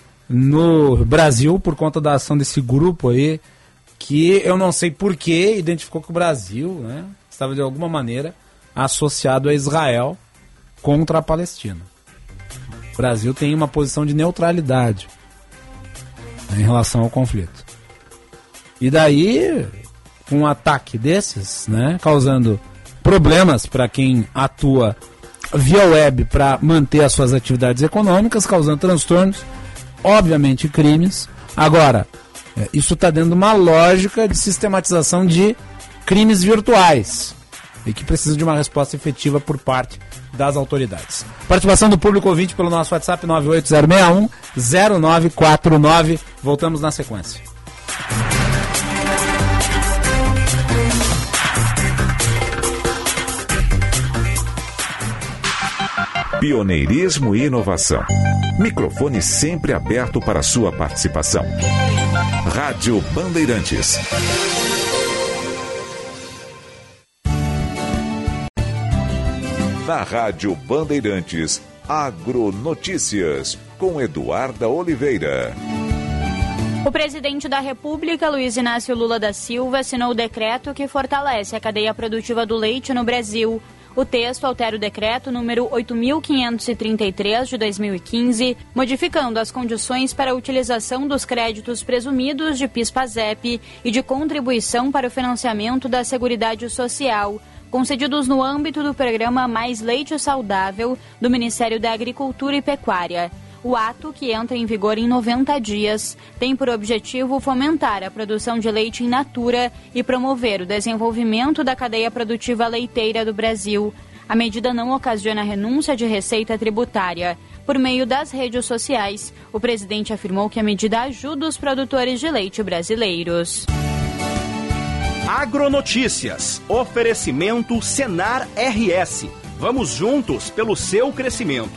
no Brasil por conta da ação desse grupo aí, que eu não sei por que identificou que o Brasil, né, estava de alguma maneira associado a Israel contra a Palestina. O Brasil tem uma posição de neutralidade, né, em relação ao conflito. E daí, um ataque desses, né, causando problemas para quem atua via web para manter as suas atividades econômicas, causando transtornos, obviamente crimes. Agora, isso está dentro de uma lógica de sistematização de crimes virtuais e que precisa de uma resposta efetiva por parte das autoridades. Participação do público ouvinte pelo nosso WhatsApp nove oito zero seis um zero nove quatro nove. Voltamos na sequência. Pioneirismo e inovação. Microfone sempre aberto para sua participação. Rádio Bandeirantes. Na Rádio Bandeirantes, Agronotícias, com Eduarda Oliveira. O presidente da República, Luiz Inácio Lula da Silva, assinou o decreto que fortalece a cadeia produtiva do leite no Brasil. O texto altera o decreto número oito mil quinhentos e trinta e três de dois mil e quinze, modificando as condições para a utilização dos créditos presumidos de PIS/PASEP e de contribuição para o financiamento da Seguridade Social, concedidos no âmbito do programa Mais Leite Saudável do Ministério da Agricultura e Pecuária. O ato, que entra em vigor em noventa dias, tem por objetivo fomentar a produção de leite in natura e promover o desenvolvimento da cadeia produtiva leiteira do Brasil. A medida não ocasiona renúncia de receita tributária. Por meio das redes sociais, o presidente afirmou que a medida ajuda os produtores de leite brasileiros. Agronotícias. Oferecimento Senar R S. Vamos juntos pelo seu crescimento.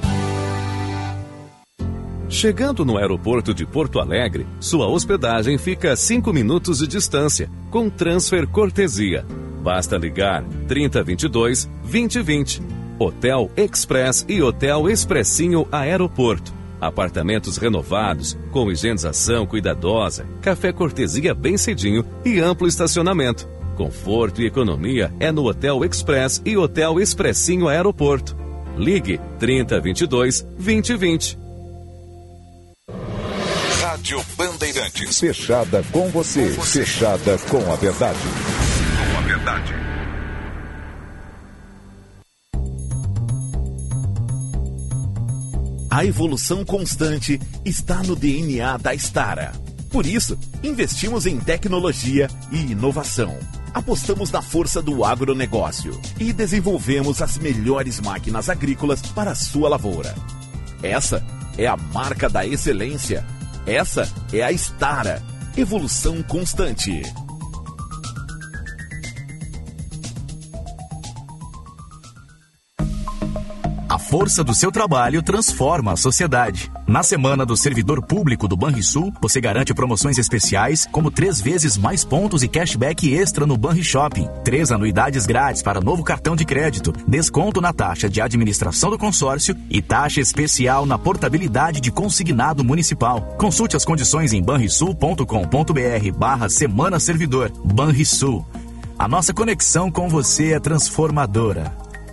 Chegando no aeroporto de Porto Alegre, sua hospedagem fica a cinco minutos de distância, com transfer cortesia. Basta ligar trinta, vinte e dois, vinte, vinte. Hotel Express e Hotel Expressinho Aeroporto. Apartamentos renovados, com higienização cuidadosa, café cortesia bem cedinho e amplo estacionamento. Conforto e economia é no Hotel Express e Hotel Expressinho Aeroporto. Ligue trinta, vinte e dois, vinte e vinte. Rádio Bandeirantes. Fechada com você. Fechada com a verdade. Com a verdade. A evolução constante está no D N A da Stara. Por isso, investimos em tecnologia e inovação. Apostamos na força do agronegócio e desenvolvemos as melhores máquinas agrícolas para a sua lavoura. Essa é a marca da excelência. Essa é a Stara. Evolução constante. A força do seu trabalho transforma a sociedade. Na Semana do Servidor Público do Banrisul, você garante promoções especiais, como três vezes mais pontos e cashback extra no Banri Shopping, três anuidades grátis para novo cartão de crédito, desconto na taxa de administração do consórcio e taxa especial na portabilidade de consignado municipal. Consulte as condições em banrisul ponto com ponto br barra Semana Servidor. Banrisul. A nossa conexão com você é transformadora.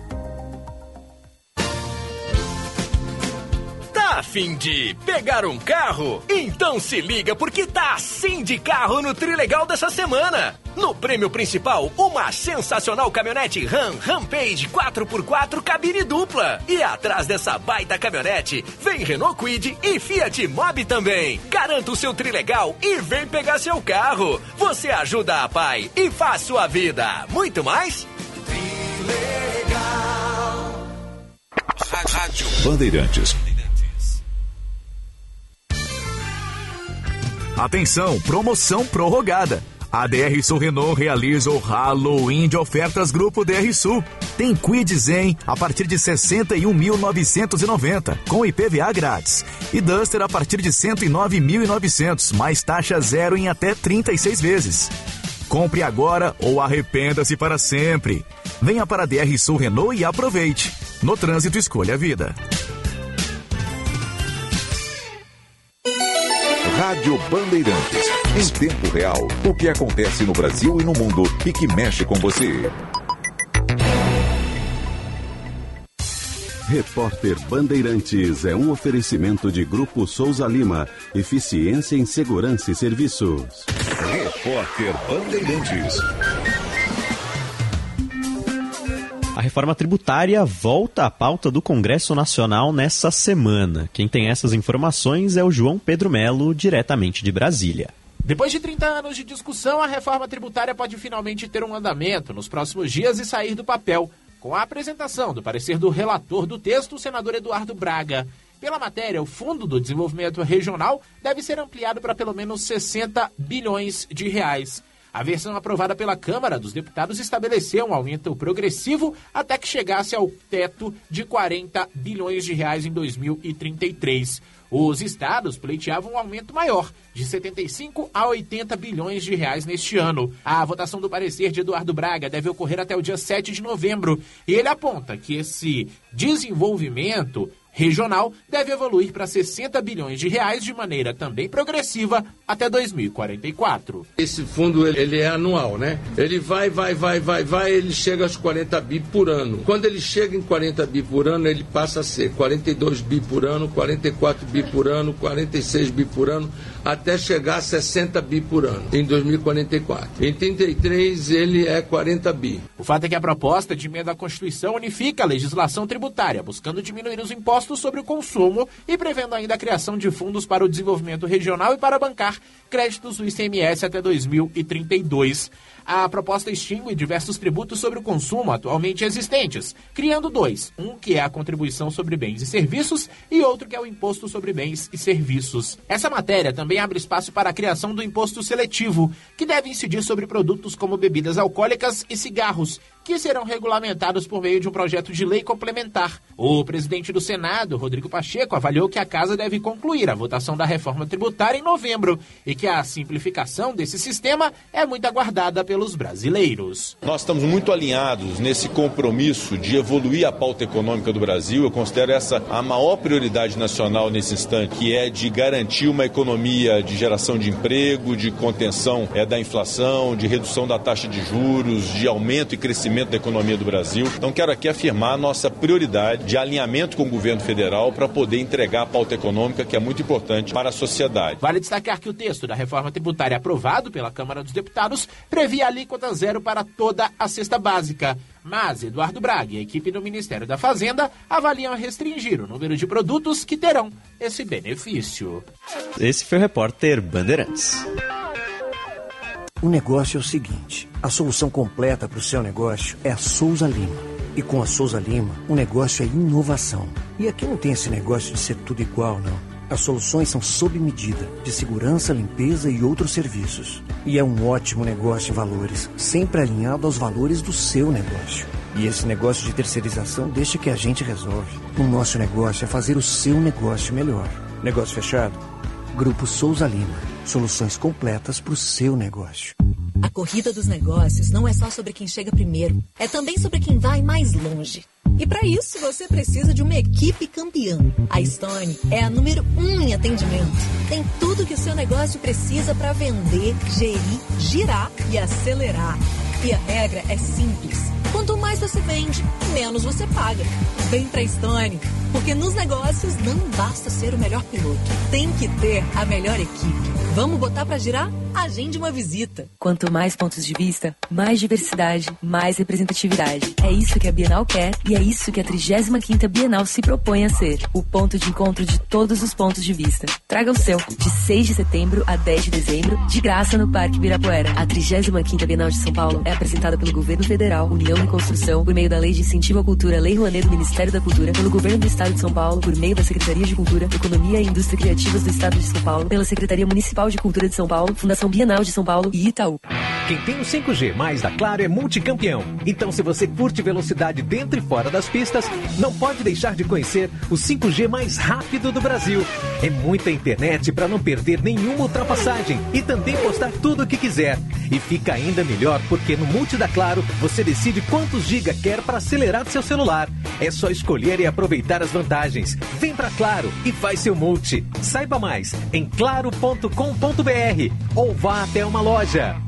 A fim de pegar um carro? Então se liga porque tá assim de carro no Trilegal dessa semana. No prêmio principal, uma sensacional caminhonete Ram Rampage quatro por quatro cabine dupla. E atrás dessa baita caminhonete, vem Renault Kwid e Fiat Mobi também. Garanta o seu Trilegal e vem pegar seu carro. Você ajuda a pai e faz sua vida muito mais. Trilegal. Rádio Bandeirantes. Atenção, promoção prorrogada. A D R Sul Renault realiza o Halloween de ofertas Grupo D R Sul. Tem Kwid Zen a partir de sessenta e um mil novecentos e noventa, com I P V A grátis. E Duster a partir de cento e nove mil e novecentos, mais taxa zero em até trinta e seis vezes. Compre agora ou arrependa-se para sempre. Venha para a D R Sul Renault e aproveite. No trânsito, escolha a vida. Rádio Bandeirantes. Em tempo real, o que acontece no Brasil e no mundo e que mexe com você. Repórter Bandeirantes é um oferecimento de Grupo Souza Lima. Eficiência em Segurança e Serviços. Repórter Bandeirantes. A reforma tributária volta à pauta do Congresso Nacional nessa semana. Quem tem essas informações é o João Pedro Melo, diretamente de Brasília. Depois de trinta anos de discussão, a reforma tributária pode finalmente ter um andamento nos próximos dias e sair do papel, com a apresentação do parecer do relator do texto, o senador Eduardo Braga. Pela matéria, o Fundo do Desenvolvimento Regional deve ser ampliado para pelo menos sessenta bilhões de reais. A versão aprovada pela Câmara dos Deputados estabeleceu um aumento progressivo até que chegasse ao teto de quarenta bilhões de reais em dois mil e trinta e três. Os estados pleiteavam um aumento maior, de setenta e cinco a oitenta bilhões de reais neste ano. A votação do parecer de Eduardo Braga deve ocorrer até o dia sete de novembro. E ele aponta que esse desenvolvimento regional deve evoluir para sessenta bilhões de reais de maneira também progressiva até dois mil e quarenta e quatro. Esse fundo ele é anual, né? Ele vai, vai, vai, vai, vai, ele chega aos quarenta bi por ano. Quando ele chega em quarenta bi por ano, ele passa a ser quarenta e dois bi por ano, quarenta e quatro bi por ano, quarenta e seis bi por ano, até chegar a sessenta bi por ano, em dois mil e quarenta e quatro. Em trinta e três, ele é quarenta bi. O fato é que a proposta de emenda à Constituição unifica a legislação tributária, buscando diminuir os impostos sobre o consumo e prevendo ainda a criação de fundos para o desenvolvimento regional e para bancar créditos do I C M S até dois mil e trinta e dois. A proposta extingue diversos tributos sobre o consumo atualmente existentes, criando dois. Um que é a contribuição sobre bens e serviços e outro que é o imposto sobre bens e serviços. Essa matéria também abre espaço para a criação do imposto seletivo, que deve incidir sobre produtos como bebidas alcoólicas e cigarros, que serão regulamentados por meio de um projeto de lei complementar. O presidente do Senado, Rodrigo Pacheco, avaliou que a Casa deve concluir a votação da reforma tributária em novembro e que a simplificação desse sistema é muito aguardada pelos brasileiros. Nós estamos muito alinhados nesse compromisso de evoluir a pauta econômica do Brasil. Eu considero essa a maior prioridade nacional nesse instante, que é de garantir uma economia de geração de emprego, de contenção é, da inflação, de redução da taxa de juros, de aumento e crescimento crescimento da economia do Brasil. Então quero aqui afirmar a nossa prioridade de alinhamento com o governo federal para poder entregar a pauta econômica, que é muito importante para a sociedade. Vale destacar que o texto da reforma tributária aprovado pela Câmara dos Deputados previa alíquota zero para toda a cesta básica. Mas Eduardo Braga e a equipe do Ministério da Fazenda avaliam restringir o número de produtos que terão esse benefício. Esse foi o repórter Bandeirantes. O negócio é o seguinte, a solução completa para o seu negócio é a Souza Lima. E com a Souza Lima, o negócio é inovação. E aqui não tem esse negócio de ser tudo igual, não. As soluções são sob medida, de segurança, limpeza e outros serviços. E é um ótimo negócio em valores, sempre alinhado aos valores do seu negócio. E esse negócio de terceirização deixa que a gente resolve. O nosso negócio é fazer o seu negócio melhor. Negócio fechado? Grupo Souza Lima. Soluções completas para o seu negócio. A corrida dos negócios não é só sobre quem chega primeiro, é também sobre quem vai mais longe. E para isso você precisa de uma equipe campeã. A Stone é a número um em atendimento. Tem tudo que o seu negócio precisa para vender, gerir, girar e acelerar. E a regra é simples. Quanto mais você vende, menos você paga. Vem pra Stone, porque nos negócios não basta ser o melhor piloto. Tem que ter a melhor equipe. Vamos botar pra girar? Agende uma visita. Quanto mais pontos de vista, mais diversidade, mais representatividade. É isso que a Bienal quer e é isso que a trigésima quinta Bienal se propõe a ser. O ponto de encontro de todos os pontos de vista. Traga o seu, de seis de setembro a dez de dezembro, de graça no Parque Ibirapuera. A trigésima quinta Bienal de São Paulo é apresentada pelo Governo Federal, União em Construção, por meio da Lei de Incentivo à Cultura, Lei Rouanet do Ministério da Cultura, pelo Governo do Estado de São Paulo, por meio da Secretaria de Cultura, Economia e Indústria Criativas do Estado de São Paulo, pela Secretaria Municipal de Cultura de São Paulo, Fundação Bienal de São Paulo e Itaú. Quem tem o cinco G mais da Claro é multicampeão. Então, se você curte velocidade dentro e fora das pistas, não pode deixar de conhecer o cinco G mais rápido do Brasil. É muita internet para não perder nenhuma ultrapassagem e também postar tudo o que quiser. E fica ainda melhor porque no Multi da Claro você decide quantos giga quer para acelerar seu celular. É só escolher e aproveitar as vantagens. Vem pra Claro e faz seu Multi. Saiba mais em claro ponto com ponto br ou vá até uma loja.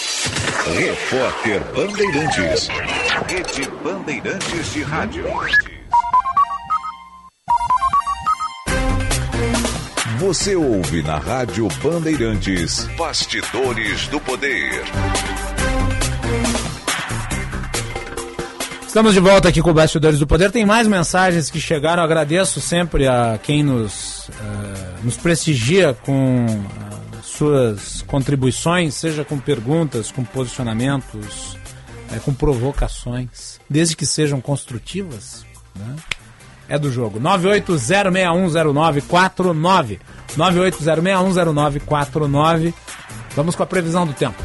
Repórter Bandeirantes. Rede Bandeirantes de Rádio. Você ouve na Rádio Bandeirantes Bastidores do Poder. Estamos de volta aqui com o Bastidores do Poder. Tem mais mensagens que chegaram. Eu agradeço sempre a quem nos, uh, nos prestigia com uh, suas contribuições, seja com perguntas, com posicionamentos, uh, com provocações, desde que sejam construtivas, né? É do jogo. nove oito zero seis um zero nove quatro nove. nove oito zero seis um zero nove quatro nove. Vamos com a previsão do tempo.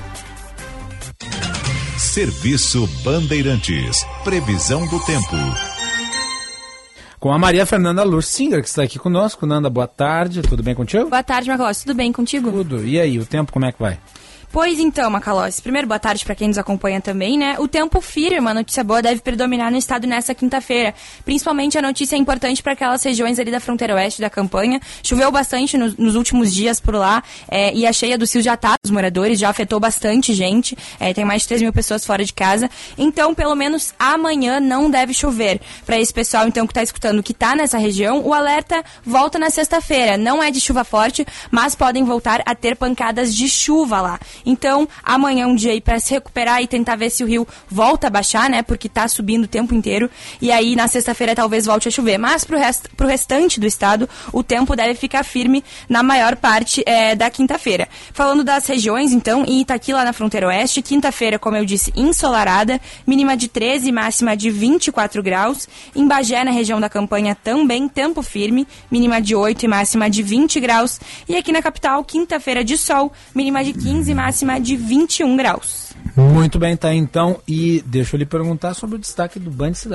Serviço Bandeirantes. Previsão do tempo. Com a Maria Fernanda Lursinger, que está aqui conosco. Nanda, boa tarde. Tudo bem contigo? Boa tarde, Macalossi. Tudo bem contigo? Tudo. E aí, o tempo como é que vai? Pois então, Macalossi, primeiro boa tarde para quem nos acompanha também, né? O tempo firme, a notícia boa, deve predominar no estado nessa quinta-feira. Principalmente a notícia é importante para aquelas regiões ali da fronteira oeste da campanha. Choveu bastante nos, nos últimos dias por lá é, e a cheia do Cio já tá dos moradores, já afetou bastante gente. É, tem mais de três mil pessoas fora de casa. Então, pelo menos amanhã não deve chover. Para esse pessoal, então, que tá escutando, que tá nessa região, o alerta volta na sexta-feira. Não é de chuva forte, mas podem voltar a ter pancadas de chuva lá. Então, amanhã é um dia aí para se recuperar e tentar ver se o rio volta a baixar, né? Porque tá subindo o tempo inteiro. E aí, na sexta-feira, talvez volte a chover. Mas pro, rest, pro restante do estado, o tempo deve ficar firme na maior parte é, da quinta-feira. Falando das regiões, então, em Itaqui, lá na fronteira oeste, quinta-feira, como eu disse, ensolarada, mínima de treze, máxima de vinte e quatro graus. Em Bagé, na região da campanha, também tempo firme, mínima de oito e máxima de vinte graus. E aqui na capital, quinta-feira de sol, mínima de quinze, máxima máxima de vinte e um graus. Muito bem, tá então. E deixa eu lhe perguntar sobre o destaque do Band Cidade.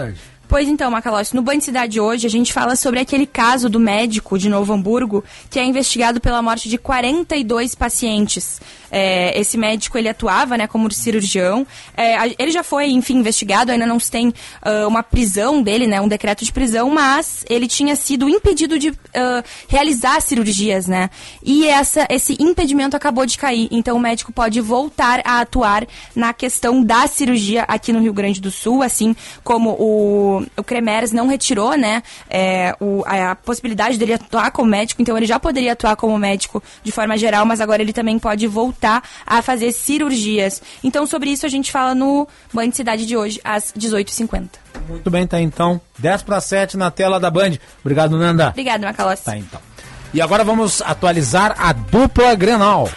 Pois então, Macalossi, no Band Cidade hoje a gente fala sobre aquele caso do médico de Novo Hamburgo que é investigado pela morte de quarenta e dois pacientes. É, esse médico, ele atuava, né, como cirurgião. É, ele já foi, enfim, investigado, ainda não se tem uh, uma prisão dele, né, um decreto de prisão, mas ele tinha sido impedido de uh, realizar cirurgias, né? E essa, esse impedimento acabou de cair, então o médico pode voltar a atuar na questão da cirurgia aqui no Rio Grande do Sul, assim como o, o Cremers não retirou, né, é, o, a, a possibilidade dele atuar como médico, então ele já poderia atuar como médico de forma geral, mas agora ele também pode voltar a fazer cirurgias. Então, sobre isso a gente fala no Band Cidade de hoje, às dezoito e cinquenta. Muito bem, tá então. dez para sete na tela da Band. Obrigado, Nanda. Obrigado, Macalossi. Tá então. E agora vamos atualizar a dupla Grenal.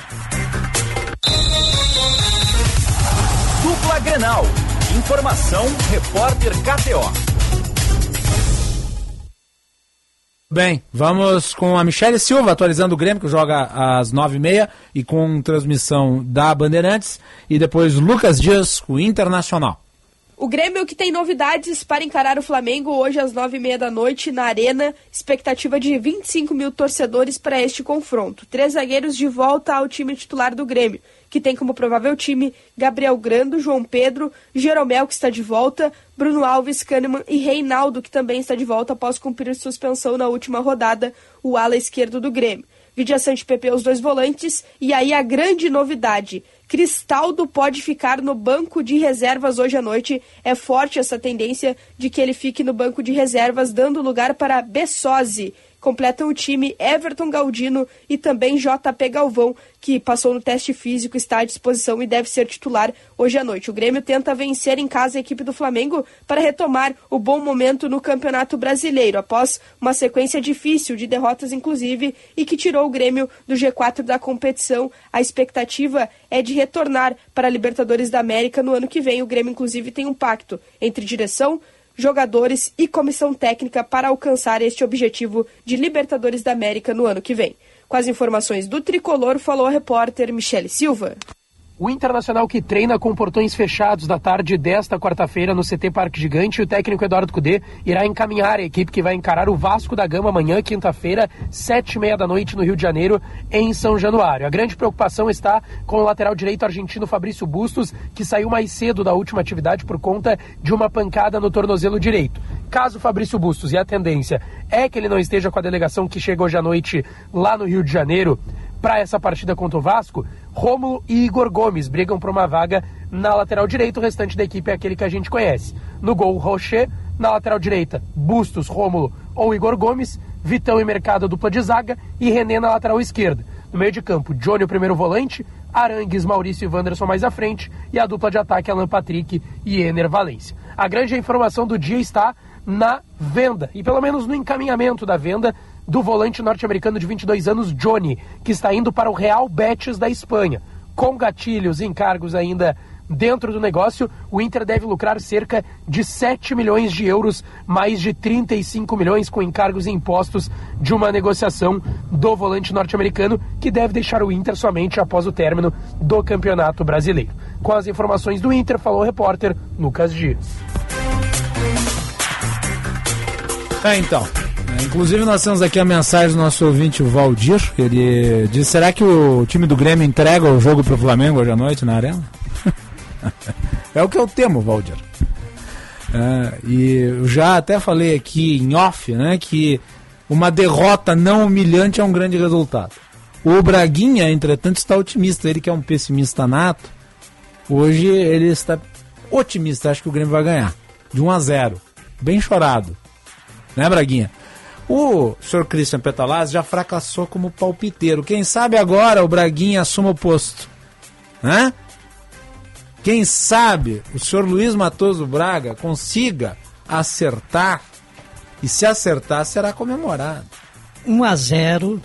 Dupla Grenal. Informação, repórter K T O. Bem, vamos com a Michele Silva atualizando o Grêmio, que joga às nove e meia e com transmissão da Bandeirantes. E depois Lucas Dias com o Internacional. O Grêmio que tem novidades para encarar o Flamengo hoje às nove e meia da noite na Arena. Expectativa de vinte e cinco mil torcedores para este confronto. Três zagueiros de volta ao time titular do Grêmio, que tem como provável time Gabriel Grando, João Pedro, Jeromel, que está de volta, Bruno Alves, Kahneman e Reinaldo, que também está de volta após cumprir suspensão na última rodada, o ala esquerdo do Grêmio. Vidia Sante Pepe, os dois volantes, e aí a grande novidade: Cristaldo pode ficar no banco de reservas hoje à noite. É forte essa tendência de que ele fique no banco de reservas, dando lugar para Bessosi. Completam o time Everton Galdino e também J P Galvão, que passou no teste físico, está à disposição e deve ser titular hoje à noite. O Grêmio tenta vencer em casa a equipe do Flamengo para retomar o bom momento no Campeonato Brasileiro, após uma sequência difícil de derrotas, inclusive, e que tirou o Grêmio do G quatro da competição. A expectativa é de retornar para a Libertadores da América no ano que vem. O Grêmio, inclusive, tem um pacto entre direção, jogadores e comissão técnica para alcançar este objetivo de Libertadores da América no ano que vem. Com as informações do Tricolor, falou a repórter Michele Silva. O Internacional, que treina com portões fechados da tarde desta quarta-feira no C T Parque Gigante, o técnico Eduardo Cudê irá encaminhar a equipe que vai encarar o Vasco da Gama amanhã, quinta-feira, sete e meia da noite no Rio de Janeiro, em São Januário. A grande preocupação está com o lateral direito argentino Fabrício Bustos, que saiu mais cedo da última atividade por conta de uma pancada no tornozelo direito. Caso Fabrício Bustos, e a tendência é que ele não esteja com a delegação que chega hoje à noite lá no Rio de Janeiro, para essa partida contra o Vasco, Rômulo e Igor Gomes brigam por uma vaga na lateral direita. O restante da equipe é aquele que a gente conhece. No gol, Rocher. Na lateral direita, Bustos, Rômulo ou Igor Gomes. Vitão e Mercado, dupla de zaga. E René na lateral esquerda. No meio de campo, Johnny, o primeiro volante. Arangues, Maurício e Wanderson mais à frente. E a dupla de ataque, Alan Patrick e Ener Valencia. A grande informação do dia está na venda, e pelo menos no encaminhamento da venda, do volante norte-americano de vinte e dois anos, Johnny, que está indo para o Real Betis da Espanha. Com gatilhos e encargos ainda dentro do negócio, o Inter deve lucrar cerca de sete milhões de euros, mais de trinta e cinco milhões com encargos e impostos de uma negociação do volante norte-americano, que deve deixar o Inter somente após o término do Campeonato Brasileiro. Com as informações do Inter, falou o repórter Lucas Dias. É, então. Inclusive nós temos aqui a mensagem do nosso ouvinte, o Valdir. Ele diz: será que o time do Grêmio entrega o jogo para o Flamengo hoje à noite na Arena? É o que eu temo, Valdir. É, e eu já até falei aqui em off, né, que uma derrota não humilhante é um grande resultado. O Braguinha, entretanto, está otimista. Ele que é um pessimista nato, hoje ele está otimista. Acho que o Grêmio vai ganhar de um a zero. Bem chorado. Né, Braguinha? O senhor Christian Petalazzi já fracassou como palpiteiro. Quem sabe agora o Braguinha assuma o posto, né? Quem sabe o senhor Luiz Matoso Braga consiga acertar, e se acertar será comemorado. um a zero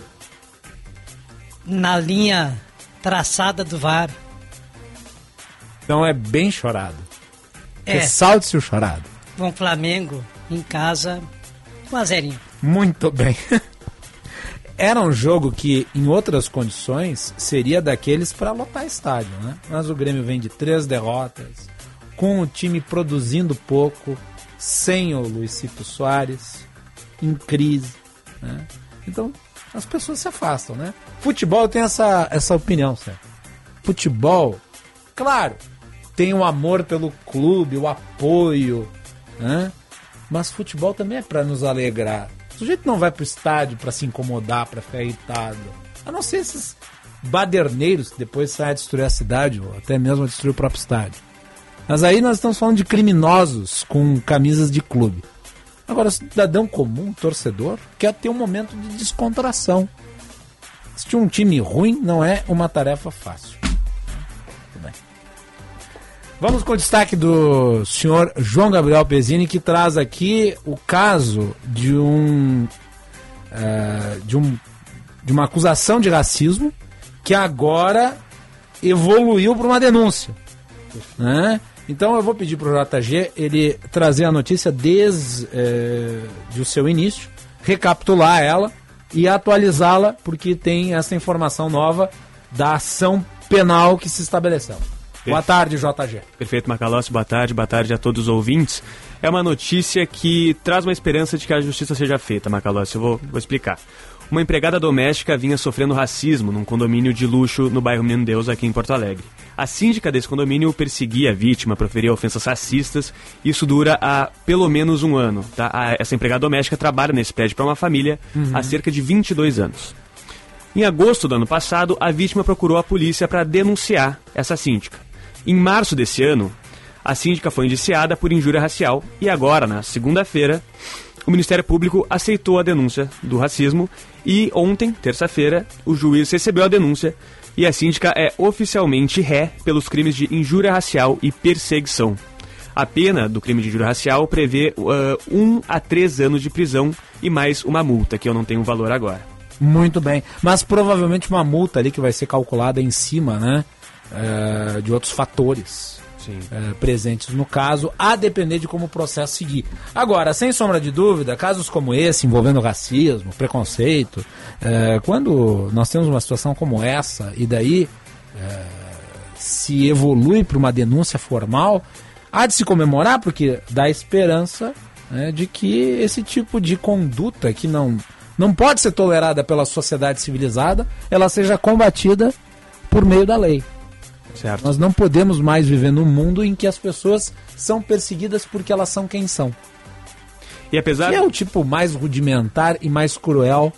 na linha traçada do V A R. Então é bem chorado. É. Ressalte-se o chorado. Com o Flamengo em casa, um a zero. Muito bem. Era um jogo que, em outras condições, seria daqueles para lotar estádio, né? Mas o Grêmio vem de três derrotas, com o time produzindo pouco, sem o Luizito Soares, em crise, né? Então, as pessoas se afastam, né? Futebol tem essa, essa opinião, certo? Futebol, claro, tem o amor pelo clube, o apoio, né? Mas futebol também é para nos alegrar. O sujeito não vai pro estádio para se incomodar, para ficar irritado. A não ser esses baderneiros que depois saem a destruir a cidade, ou até mesmo a destruir o próprio estádio. Mas aí nós estamos falando de criminosos com camisas de clube. Agora, o cidadão comum, torcedor, quer ter um momento de descontração. Assistir um time ruim não é uma tarefa fácil. Muito bem. Vamos com o destaque do senhor João Gabriel Pezzini, que traz aqui o caso de um, uh, de um de uma acusação de racismo que agora evoluiu para uma denúncia, né? Então eu vou pedir para o J G ele trazer a notícia desde eh, de o seu início, recapitular ela e atualizá-la, porque tem essa informação nova da ação penal que se estabeleceu. Perfeito. Boa tarde, J G. Perfeito, Macalossi. Boa tarde, boa tarde a todos os ouvintes. É uma notícia que traz uma esperança de que a justiça seja feita, Macalossi. Eu vou, vou explicar. Uma empregada doméstica vinha sofrendo racismo num condomínio de luxo no bairro Menino Deus, aqui em Porto Alegre. A síndica desse condomínio perseguia a vítima, proferia ofensas racistas. Isso dura há pelo menos um ano. Tá? A, essa empregada doméstica trabalha nesse prédio para uma família uhum. há cerca de vinte e dois anos. Em agosto do ano passado, a vítima procurou a polícia para denunciar essa síndica. Em março desse ano, a síndica foi indiciada por injúria racial e agora, na segunda-feira, o Ministério Público aceitou a denúncia do racismo e ontem, terça-feira, o juiz recebeu a denúncia e a síndica é oficialmente ré pelos crimes de injúria racial e perseguição. A pena do crime de injúria racial prevê uh, um a três anos de prisão e mais uma multa, que eu não tenho o valor agora. Muito bem, mas provavelmente uma multa ali que vai ser calculada em cima, né, uh, de outros fatores. Uh, presentes no caso, a depender de como o processo seguir. Agora, sem sombra de dúvida, casos como esse, envolvendo racismo, preconceito, uh, quando nós temos uma situação como essa, e daí uh, se evolui para uma denúncia formal, há de se comemorar, porque dá esperança, né, de que esse tipo de conduta que não, não pode ser tolerada pela sociedade civilizada, ela seja combatida por meio da lei. Certo. Nós não podemos mais viver num mundo em que as pessoas são perseguidas porque elas são quem são. E apesar... Que é o tipo mais rudimentar e mais cruel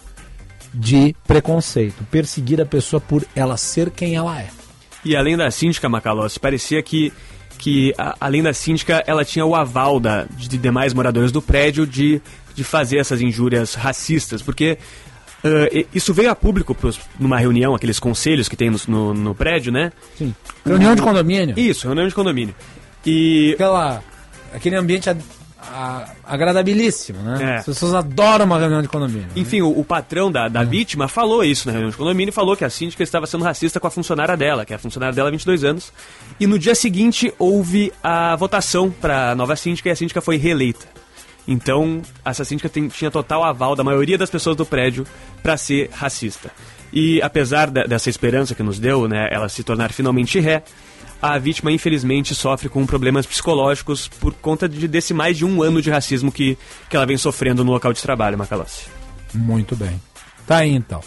de preconceito. Perseguir a pessoa por ela ser quem ela é. E além da síndica, Macalossi, parecia que, que a, além da síndica, ela tinha o aval da, de demais moradores do prédio de, de fazer essas injúrias racistas, porque... Uh, isso veio a público pros, numa reunião, aqueles conselhos que tem no, no, no prédio, né? Sim. Reunião de condomínio. Isso, reunião de condomínio. E... Aquela, aquele ambiente a, a, agradabilíssimo, né? É. As pessoas adoram uma reunião de condomínio. Enfim, né? o, o patrão da, da é. vítima falou isso na reunião de condomínio, falou que a síndica estava sendo racista com a funcionária dela, que é a funcionária dela há vinte e dois anos. E no dia seguinte houve a votação para a nova síndica e a síndica foi reeleita. Então, essa síndica tem, tinha total aval da maioria das pessoas do prédio para ser racista. E apesar de, dessa esperança que nos deu, né, ela se tornar finalmente ré, a vítima infelizmente sofre com problemas psicológicos por conta de, desse mais de um ano de racismo que, que ela vem sofrendo no local de trabalho, Macalossi. Muito bem. Tá aí então.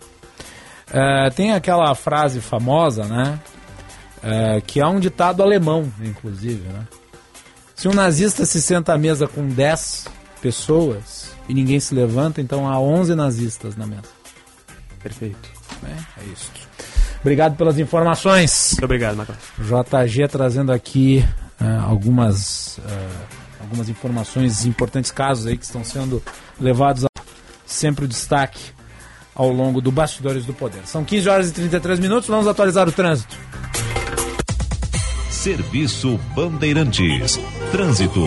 Uh, tem aquela frase famosa, né, uh, que é um ditado alemão, inclusive, né? Se um nazista se senta à mesa com dez pessoas e ninguém se levanta, então há onze nazistas na mesa. Perfeito. É, é isso. Obrigado pelas informações. Muito obrigado, Marcos. J G trazendo aqui uh, algumas, uh, algumas informações, importantes casos aí que estão sendo levados a sempre o destaque ao longo do Bastidores do Poder. São quinze horas e trinta e três minutos, vamos atualizar o trânsito. Serviço Bandeirantes. Trânsito.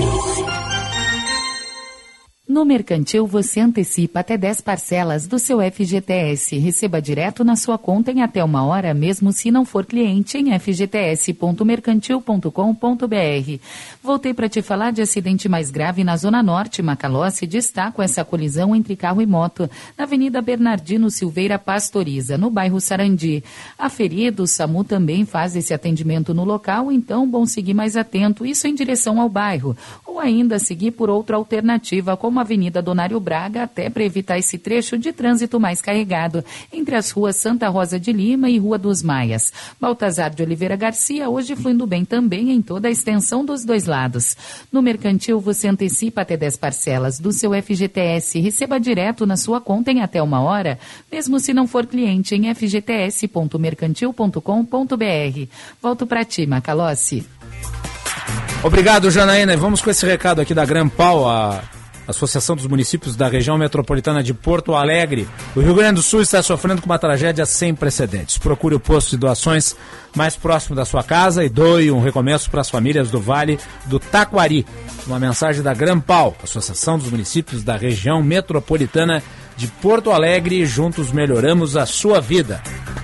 No Mercantil, você antecipa até dez parcelas do seu F G T S. Receba direto na sua conta em até uma hora, mesmo se não for cliente, em f g t s ponto mercantil ponto com ponto b r. Voltei para te falar de acidente mais grave na Zona Norte. Macalossi destaca essa colisão entre carro e moto, na Avenida Bernardino Silveira Pastoriza, no bairro Sarandi. A ferida, o SAMU também faz esse atendimento no local, então bom seguir mais atento, isso em direção ao bairro. Ou ou ainda seguir por outra alternativa, como a Avenida Donário Braga, até para evitar esse trecho de trânsito mais carregado entre as ruas Santa Rosa de Lima e Rua dos Maias. Baltazar de Oliveira Garcia, hoje fluindo bem também em toda a extensão dos dois lados. No Mercantil, você antecipa até dez parcelas do seu F G T S e receba direto na sua conta em até uma hora, mesmo se não for cliente, em f g t s ponto mercantil ponto com ponto b r. Volto para ti, Macalossi. Obrigado, Janaína. Vamos com esse recado aqui da Grampal, a Associação dos Municípios da Região Metropolitana de Porto Alegre. O Rio Grande do Sul está sofrendo com uma tragédia sem precedentes. Procure o posto de doações mais próximo da sua casa e doe um recomeço para as famílias do Vale do Taquari. Uma mensagem da Grampal, Associação dos Municípios da Região Metropolitana de Porto Alegre. Juntos melhoramos a sua vida.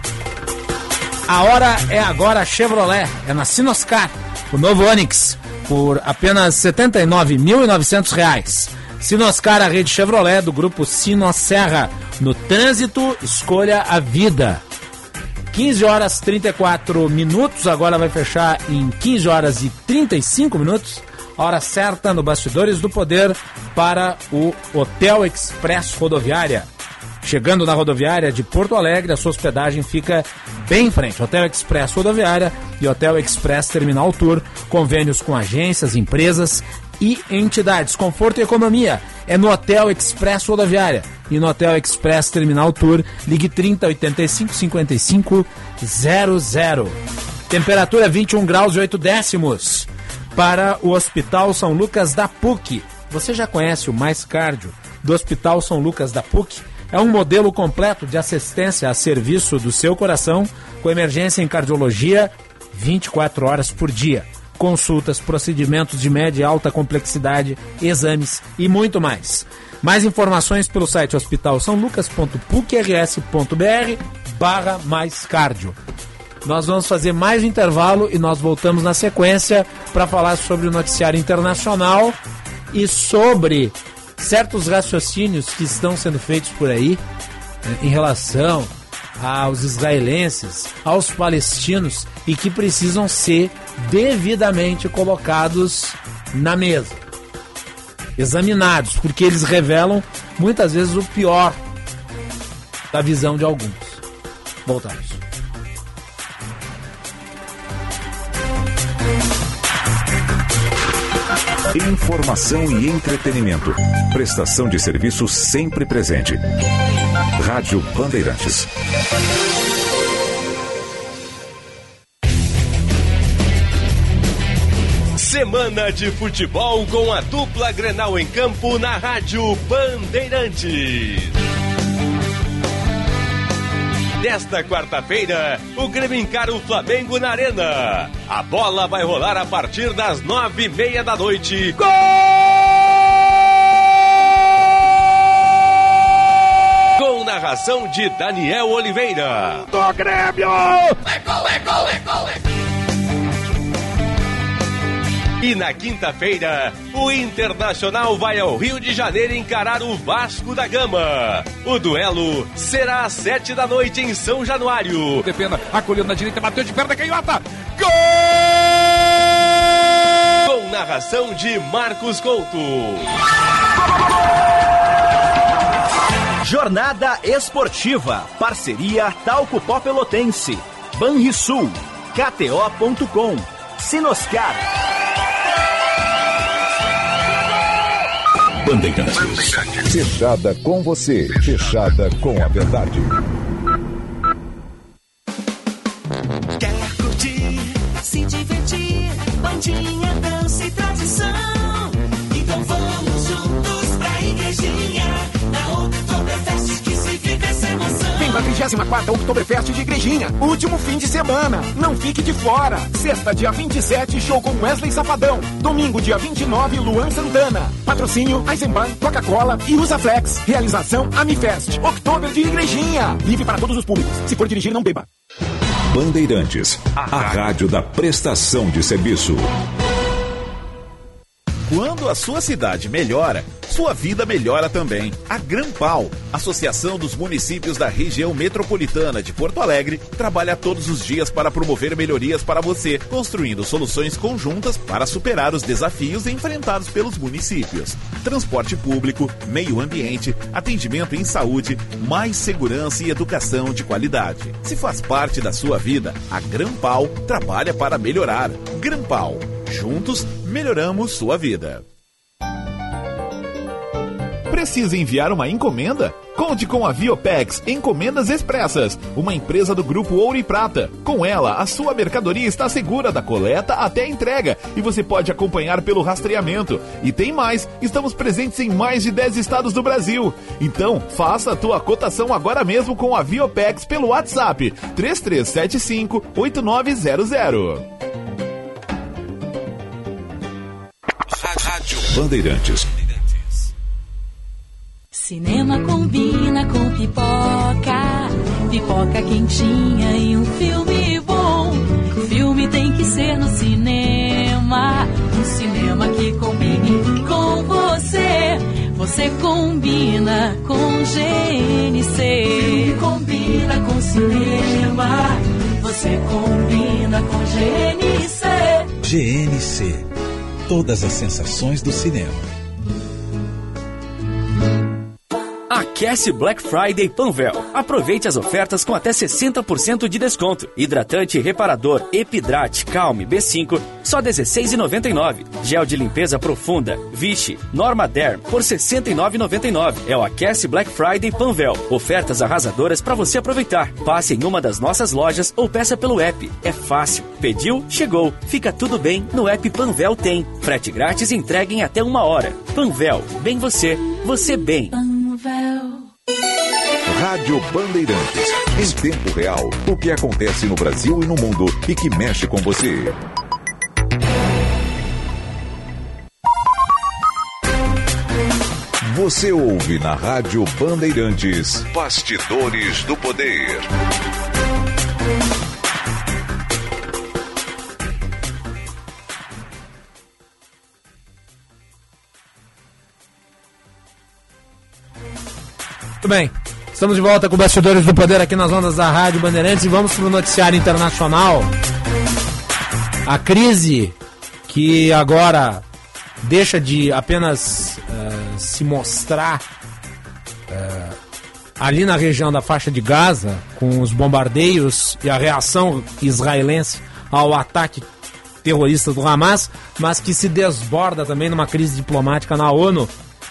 A hora é agora Chevrolet, é na Sinoscar. O novo Onix, por apenas setenta e nove mil e novecentos reais. Sinoscar, a rede Chevrolet do grupo Sinosserra. No trânsito, escolha a vida. quinze horas e trinta e quatro minutos, agora vai fechar em quinze horas e trinta e cinco minutos. A hora certa no Bastidores do Poder para o Hotel Express Rodoviária. Chegando na rodoviária de Porto Alegre, a sua hospedagem fica bem em frente. Hotel Express Rodoviária e Hotel Express Terminal Tour. Convênios com agências, empresas e entidades. Conforto e economia é no Hotel Express Rodoviária. E no Hotel Express Terminal Tour, ligue trinta, oitenta e cinco, cinquenta e cinco, zero zero. Temperatura vinte e um graus e oito décimos. Para o Hospital São Lucas da P U C. Você já conhece o Mais Cardio do Hospital São Lucas da P U C? É um modelo completo de assistência a serviço do seu coração, com emergência em cardiologia vinte e quatro horas por dia. Consultas, procedimentos de média e alta complexidade, exames e muito mais. Mais informações pelo site hospital são lucas ponto pucrs ponto b r barra mais cardio. Nós vamos fazer mais um intervalo e nós voltamos na sequência para falar sobre o noticiário internacional e sobre certos raciocínios que estão sendo feitos por aí em relação aos israelenses, aos palestinos e que precisam ser devidamente colocados na mesa, examinados, porque eles revelam muitas vezes o pior da visão de alguns. Voltamos. Informação e entretenimento. Prestação de serviço sempre presente. Rádio Bandeirantes. Semana de futebol com a dupla Grenal em campo na Rádio Bandeirantes. Nesta quarta-feira, o Grêmio encara o Flamengo na Arena. A bola vai rolar a partir das nove e meia da noite. Gol! Com narração de Daniel Oliveira. Do Grêmio! É gol, é gol, é gol, é gol! E na quinta-feira, o Internacional vai ao Rio de Janeiro encarar o Vasco da Gama. O duelo será às sete da noite em São Januário. Defenda, acolheu na direita, bateu de perna, canhota. Gol! Com narração de Marcos Couto. Jornada Esportiva. Parceria Talco Pó Pelotense. Banrisul. K T O ponto com. Sinoscar. Bandeirantes. Fechada com você. Fechada com a verdade. Quer curtir, se divertir, bandinha, dança e tradição. Então vamos juntos pra igrejinha, na Oktoberfest que se fica essa emoção. Vem pra trigésima quarta Oktoberfest de Igrejinha, último fim de semana. Não fique de fora. Sexta, dia vinte e sete, show com Wesley Safadão. Domingo, dia vinte e nove, Luan Santana. Patrocínio Eisenbahn, Coca-Cola e Usaflex. Realização Amifest. Oktober de Igrejinha. Livre para todos os públicos. Se for dirigir, não beba. Bandeirantes, a rádio da prestação de serviço. Quando a sua cidade melhora, sua vida melhora também. A Grampal, Associação dos Municípios da Região Metropolitana de Porto Alegre, trabalha todos os dias para promover melhorias para você, construindo soluções conjuntas para superar os desafios enfrentados pelos municípios. Transporte público, meio ambiente, atendimento em saúde, mais segurança e educação de qualidade. Se faz parte da sua vida, a Grampal trabalha para melhorar. Grampal, juntos melhoramos sua vida. Precisa enviar uma encomenda? Conte com a Viopex Encomendas Expressas, uma empresa do Grupo Ouro e Prata. Com ela, a sua mercadoria está segura da coleta até a entrega e você pode acompanhar pelo rastreamento. E tem mais, estamos presentes em mais de dez estados do Brasil. Então, faça a tua cotação agora mesmo com a Viopex pelo WhatsApp três três sete cinco oito nove zero zero. Rádio Bandeirantes. Cinema combina com pipoca, pipoca quentinha e um filme bom. Filme tem que ser no cinema, um cinema que combine com você. Você combina com G N C. Filme combina com cinema, você combina com G N C. G N C. Todas as sensações do cinema. Aquece Black Friday Panvel. Aproveite as ofertas com até sessenta por cento de desconto. Hidratante reparador Epidrate Calme B cinco, só dezesseis reais e noventa e nove centavos. Gel de limpeza profunda Vichy Norma Derm por sessenta e nove reais e noventa e nove centavos. É o Aquece Black Friday Panvel. Ofertas arrasadoras para você aproveitar. Passe em uma das nossas lojas ou peça pelo app. É fácil. Pediu, chegou. Fica tudo bem, no app Panvel tem. Frete grátis e entrega em até uma hora. Panvel, bem você, você bem. Rádio Bandeirantes. Em tempo real, o que acontece no Brasil e no mundo e que mexe com você. Você ouve na Rádio Bandeirantes Bastidores do Poder. Muito bem, estamos de volta com Bastidores do Poder aqui nas ondas da Rádio Bandeirantes e vamos para o noticiário internacional. A crise que agora deixa de apenas uh, se mostrar uh, ali na região da faixa de Gaza, com os bombardeios e a reação israelense ao ataque terrorista do Hamas, mas que se desborda também numa crise diplomática na ONU.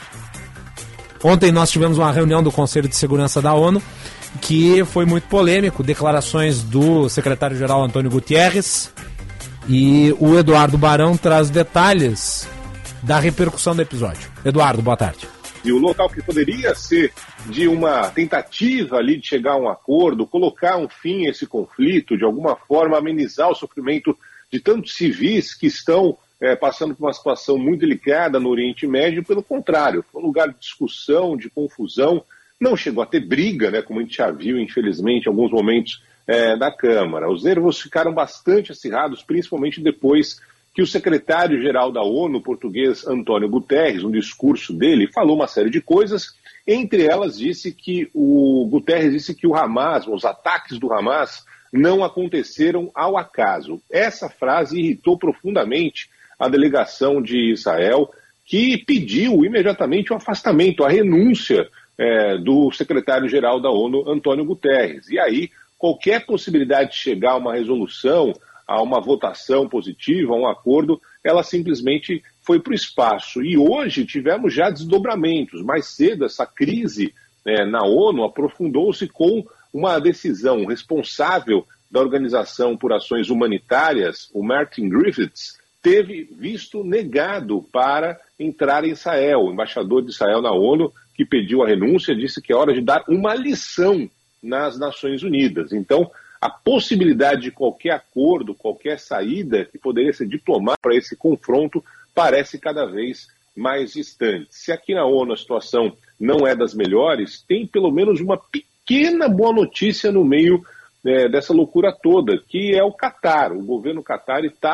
Ontem nós tivemos uma reunião do Conselho de Segurança da ONU que foi muito polêmico, declarações do secretário-geral Antônio Guterres, e o Eduardo Barão traz detalhes da repercussão do episódio. Eduardo, boa tarde. E o local que poderia ser de uma tentativa ali de chegar a um acordo, colocar um fim a esse conflito, de alguma forma amenizar o sofrimento de tantos civis que estão É, passando por uma situação muito delicada no Oriente Médio, pelo contrário, foi um lugar de discussão, de confusão, não chegou a ter briga, né, como a gente já viu, infelizmente, em alguns momentos é, da Câmara. Os nervos ficaram bastante acirrados, principalmente depois que o secretário-geral da ONU, o português Antônio Guterres, no discurso dele, falou uma série de coisas, entre elas disse que o Guterres disse que o Hamas, os ataques do Hamas, não aconteceram ao acaso. Essa frase irritou profundamente a delegação de Israel, que pediu imediatamente o afastamento, a renúncia é, do secretário-geral da ONU, Antônio Guterres. E aí, qualquer possibilidade de chegar a uma resolução, a uma votação positiva, a um acordo, ela simplesmente foi para o espaço. E hoje tivemos já desdobramentos. Mais cedo, essa crise é, na ONU aprofundou-se com uma decisão responsável da Organização por Ações Humanitárias, o Martin Griffiths, teve visto negado para entrar em Israel. O embaixador de Israel na ONU, que pediu a renúncia, disse que é hora de dar uma lição nas Nações Unidas. Então, a possibilidade de qualquer acordo, qualquer saída que poderia ser diplomática para esse confronto parece cada vez mais distante. Se aqui na ONU a situação não é das melhores, tem pelo menos uma pequena boa notícia no meio é, dessa loucura toda, que é o Catar. O governo Catar está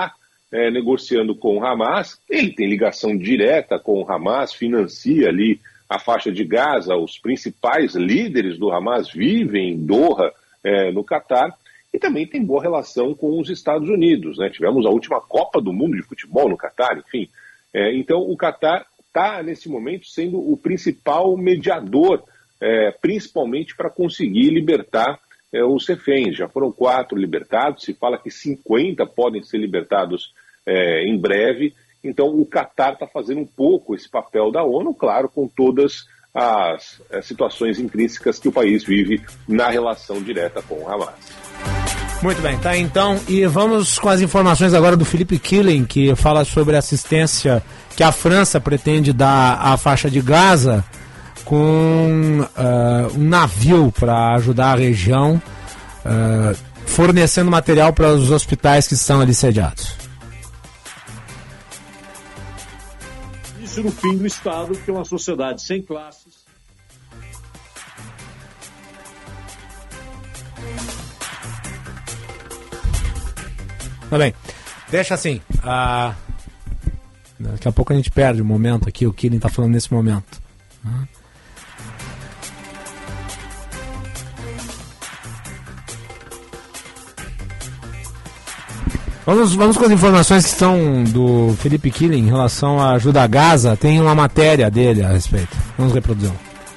é, negociando com o Hamas. Ele tem ligação direta com o Hamas, financia ali a faixa de Gaza. Os principais líderes do Hamas vivem em Doha, é, no Catar, e também tem boa relação com os Estados Unidos, né? Tivemos a última Copa do Mundo de futebol no Catar, enfim. É, então o Catar está, nesse momento, sendo o principal mediador, é, principalmente para conseguir libertar é, os reféns. Já foram quatro libertados, se fala que cinquenta podem ser libertados é, em breve. Então o Catar está fazendo um pouco esse papel da ONU, claro, com todas as, as situações intrínsecas que o país vive na relação direta com o Hamas. Muito bem, tá então, e vamos com as informações agora do Philippe Killing, que fala sobre a assistência que a França pretende dar à faixa de Gaza com uh, um navio para ajudar a região, uh, fornecendo material para os hospitais que estão ali sediados. Isso no fim do Estado, que é uma sociedade sem classes. Tá bem, deixa assim, uh, daqui a pouco a gente perde o momento aqui, o Killing está falando nesse momento. Uh. Vamos, vamos com as informações que estão do Philippe Killing em relação à ajuda a Gaza. Tem uma matéria dele a respeito. Vamos reproduzir.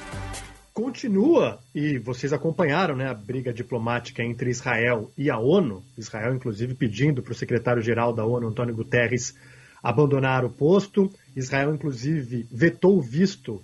Continua, e vocês acompanharam, né, a briga diplomática entre Israel e a ONU, Israel inclusive pedindo para o secretário-geral da ONU, Antônio Guterres, abandonar o posto. Israel inclusive vetou o visto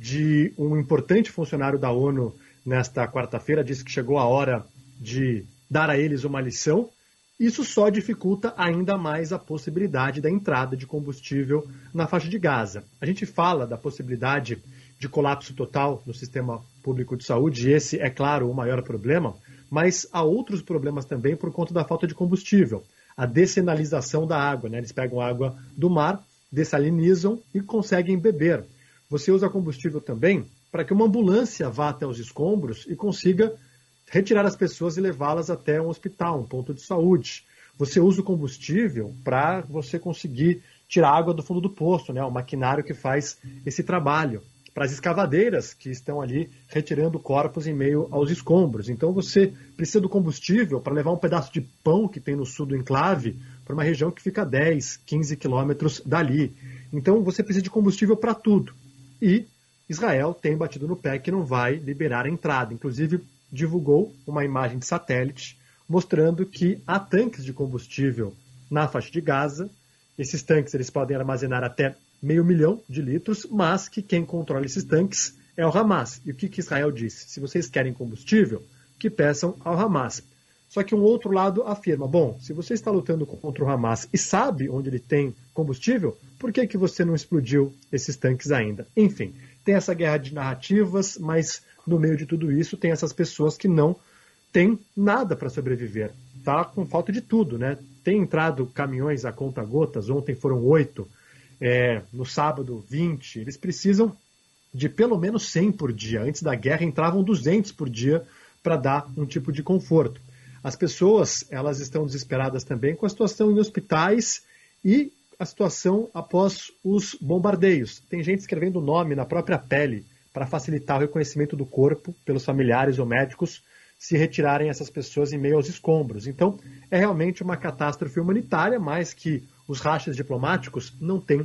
de um importante funcionário da ONU nesta quarta-feira, disse que chegou a hora de dar a eles uma lição. Isso só dificulta ainda mais a possibilidade da entrada de combustível na faixa de Gaza. A gente fala da possibilidade de colapso total no sistema público de saúde, e esse é, claro, o maior problema, mas há outros problemas também por conta da falta de combustível. A dessalinização da água, né? Eles pegam água do mar, dessalinizam e conseguem beber. Você usa combustível também para que uma ambulância vá até os escombros e consiga retirar as pessoas e levá-las até um hospital, um ponto de saúde. Você usa o combustível para você conseguir tirar água do fundo do poço, né? O maquinário que faz esse trabalho. Para as escavadeiras que estão ali retirando corpos em meio aos escombros. Então você precisa do combustível para levar um pedaço de pão que tem no sul do enclave para uma região que fica a dez, quinze quilômetros dali. Então você precisa de combustível para tudo. E Israel tem batido no pé que não vai liberar a entrada. Inclusive divulgou uma imagem de satélite mostrando que há tanques de combustível na faixa de Gaza. Esses tanques eles podem armazenar até meio milhão de litros, mas que quem controla esses tanques é o Hamas. E o que, que Israel disse? Se vocês querem combustível, que peçam ao Hamas. Só que um outro lado afirma, bom, se você está lutando contra o Hamas e sabe onde ele tem combustível, por que, que você não explodiu esses tanques ainda? Enfim, tem essa guerra de narrativas, mas no meio de tudo isso tem essas pessoas que não têm nada para sobreviver. Está com falta de tudo, né? Tem entrado caminhões a conta-gotas, ontem foram oito, É, no sábado vinte, eles precisam de pelo menos cem por dia. Antes da guerra entravam duzentos por dia para dar um tipo de conforto. As pessoas elas estão desesperadas também com a situação em hospitais e a situação após os bombardeios. Tem gente escrevendo o nome na própria pele para facilitar o reconhecimento do corpo pelos familiares ou médicos se retirarem essas pessoas em meio aos escombros. Então é realmente uma catástrofe humanitária, mas que os rachas diplomáticos não têm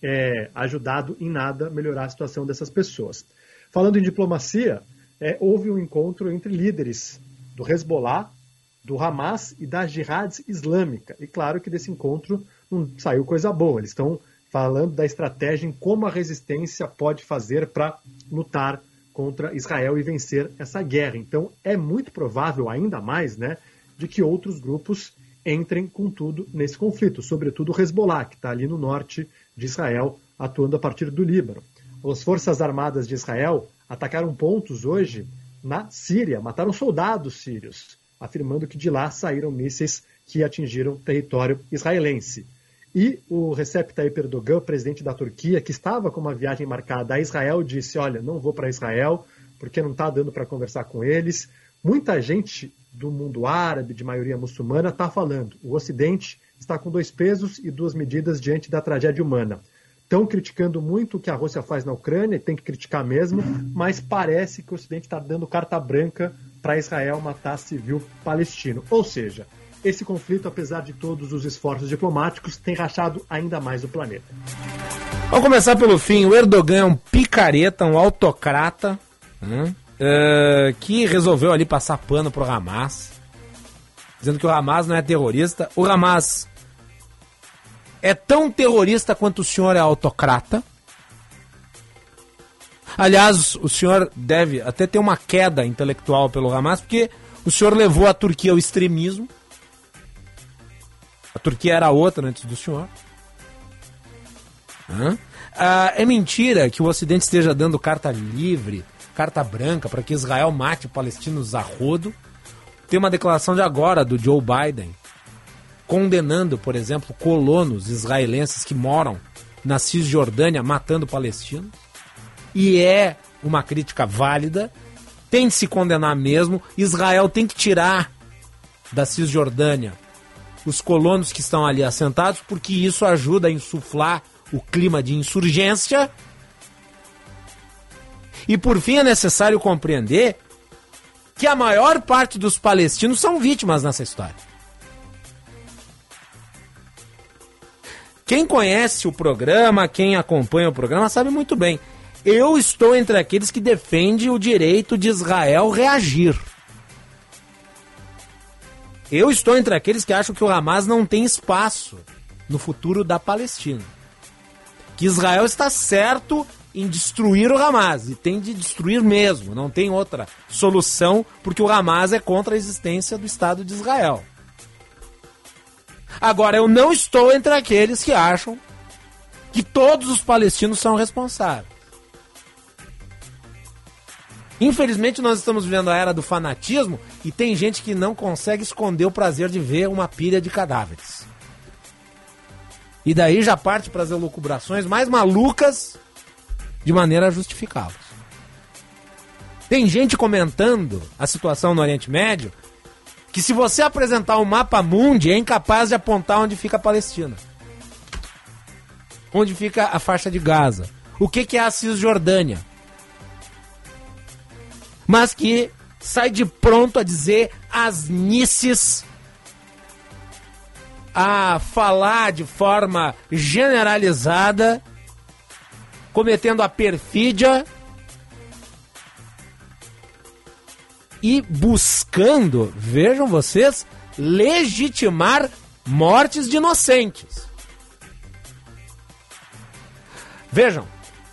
é, ajudado em nada a melhorar a situação dessas pessoas. Falando em diplomacia, é, houve um encontro entre líderes do Hezbollah, do Hamas e da Jihad Islâmica. E claro que desse encontro não saiu coisa boa. Eles estão falando da estratégia em como a resistência pode fazer para lutar contra Israel e vencer essa guerra. Então é muito provável, ainda mais, né, de que outros grupos entrem com tudo nesse conflito, sobretudo o Hezbollah, que está ali no norte de Israel, atuando a partir do Líbano. As Forças Armadas de Israel atacaram pontos hoje na Síria, mataram soldados sírios, afirmando que de lá saíram mísseis que atingiram território israelense. E o Recep Tayyip Erdogan, presidente da Turquia, que estava com uma viagem marcada a Israel, disse, olha, não vou para Israel, porque não está dando para conversar com eles. Muita gente do mundo árabe, de maioria muçulmana, está falando. O Ocidente está com dois pesos e duas medidas diante da tragédia humana. Estão criticando muito o que a Rússia faz na Ucrânia, tem que criticar mesmo, mas parece que o Ocidente está dando carta branca para Israel matar civil palestino. Ou seja, esse conflito, apesar de todos os esforços diplomáticos, tem rachado ainda mais o planeta. Vamos começar pelo fim. O Erdogan é um picareta, um autocrata, né? uh, que resolveu ali passar pano pro Hamas, dizendo que o Hamas não é terrorista. O Hamas é tão terrorista quanto o senhor é autocrata. Aliás, o senhor deve até ter uma queda intelectual pelo Hamas, porque o senhor levou a Turquia ao extremismo. A Turquia era outra antes do senhor. Hã? Ah, é mentira que o Ocidente esteja dando carta livre, carta branca, para que Israel mate palestinos a rodo. Tem uma declaração de agora do Joe Biden condenando, por exemplo, colonos israelenses que moram na Cisjordânia matando palestinos. E é uma crítica válida, tem de se condenar mesmo. Israel tem que tirar da Cisjordânia os colonos que estão ali assentados, porque isso ajuda a insuflar o clima de insurgência. E por fim é necessário compreender que a maior parte dos palestinos são vítimas nessa história. Quem conhece o programa, quem acompanha o programa, sabe muito bem. Eu estou entre aqueles que defendem o direito de Israel reagir. Eu estou entre aqueles que acham que o Hamas não tem espaço no futuro da Palestina. Que Israel está certo em destruir o Hamas, e tem de destruir mesmo, não tem outra solução, porque o Hamas é contra a existência do Estado de Israel. Agora, eu não estou entre aqueles que acham que todos os palestinos são responsáveis. Infelizmente, nós estamos vivendo a era do fanatismo e tem gente que não consegue esconder o prazer de ver uma pilha de cadáveres. E daí já parte para as elucubrações mais malucas de maneira a justificá-los. Tem gente comentando a situação no Oriente Médio que se você apresentar um mapa mundi é incapaz de apontar onde fica a Palestina. Onde fica a faixa de Gaza. O que, que é a Cisjordânia. Mas que sai de pronto a dizer asnices, a falar de forma generalizada, cometendo a perfídia e buscando, vejam vocês, legitimar mortes de inocentes. Vejam,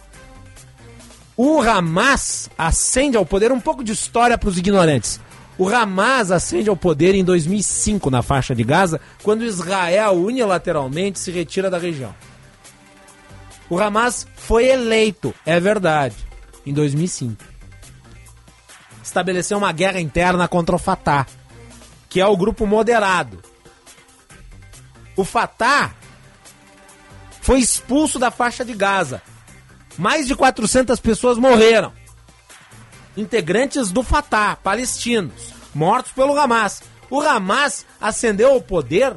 o Hamas ascende ao poder, um pouco de história para os ignorantes. O Hamas ascende ao poder em dois mil e cinco na faixa de Gaza, quando Israel unilateralmente se retira da região. O Hamas foi eleito, é verdade, em dois mil e cinco. Estabeleceu uma guerra interna contra o Fatah, que é o grupo moderado. O Fatah foi expulso da faixa de Gaza. Mais de quatrocentas pessoas morreram. Integrantes do Fatah, palestinos, mortos pelo Hamas. O Hamas ascendeu ao poder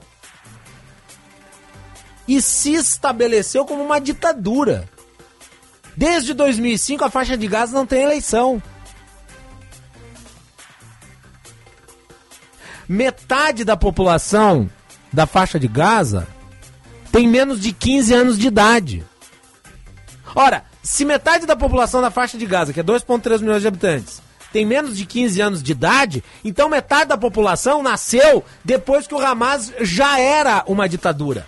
e se estabeleceu como uma ditadura. Desde dois mil e cinco a faixa de Gaza não tem eleição. Metade da população da faixa de Gaza tem menos de quinze anos de idade. Ora, se metade da população da faixa de Gaza, que é dois vírgula três milhões de habitantes, tem menos de quinze anos de idade, então metade da população nasceu depois que o Hamas já era uma ditadura.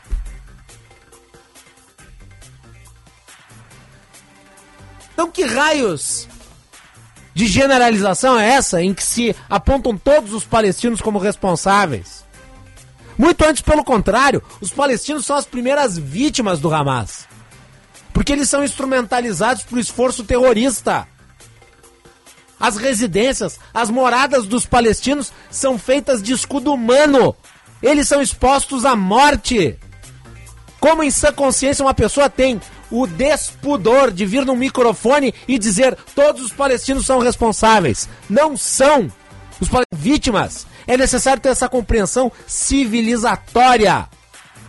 Então que raios de generalização é essa em que se apontam todos os palestinos como responsáveis? Muito antes, pelo contrário, os palestinos são as primeiras vítimas do Hamas. Porque eles são instrumentalizados para o esforço terrorista. As residências, as moradas dos palestinos são feitas de escudo humano. Eles são expostos à morte. Como em sã consciência uma pessoa tem o despudor de vir num microfone e dizer todos os palestinos são responsáveis? Não são. Os palestinos são vítimas. É necessário ter essa compreensão civilizatória.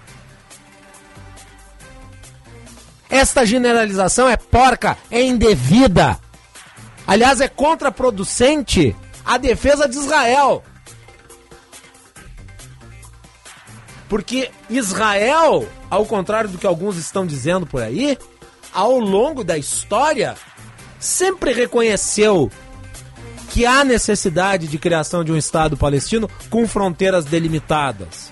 Esta generalização é porca, é indevida. Aliás, é contraproducente a defesa de Israel. Porque Israel, ao contrário do que alguns estão dizendo por aí, ao longo da história, sempre reconheceu que há necessidade de criação de um Estado palestino com fronteiras delimitadas.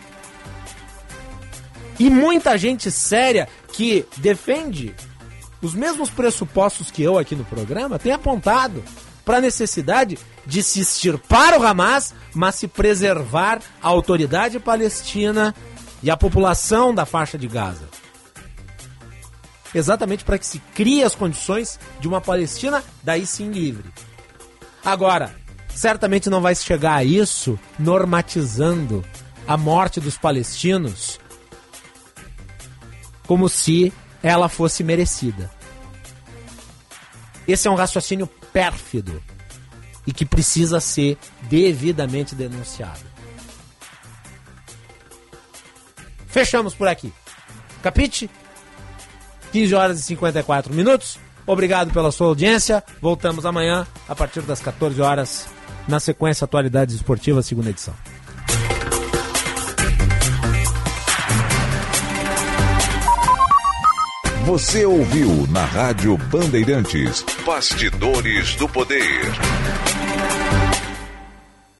E muita gente séria que defende os mesmos pressupostos que eu aqui no programa tem apontado para a necessidade de se extirpar o Hamas, mas se preservar a autoridade palestina e a população da faixa de Gaza. Exatamente para que se crie as condições de uma Palestina daí sim livre. Agora, certamente não vai chegar a isso normatizando a morte dos palestinos como se ela fosse merecida. Esse é um raciocínio pérfido e que precisa ser devidamente denunciado. Fechamos por aqui. Capite? quinze horas e cinquenta e quatro minutos. Obrigado pela sua audiência. Voltamos amanhã a partir das quatorze horas na sequência Atualidades Esportivas, segunda edição. Você ouviu na Rádio Bandeirantes Bastidores do Poder.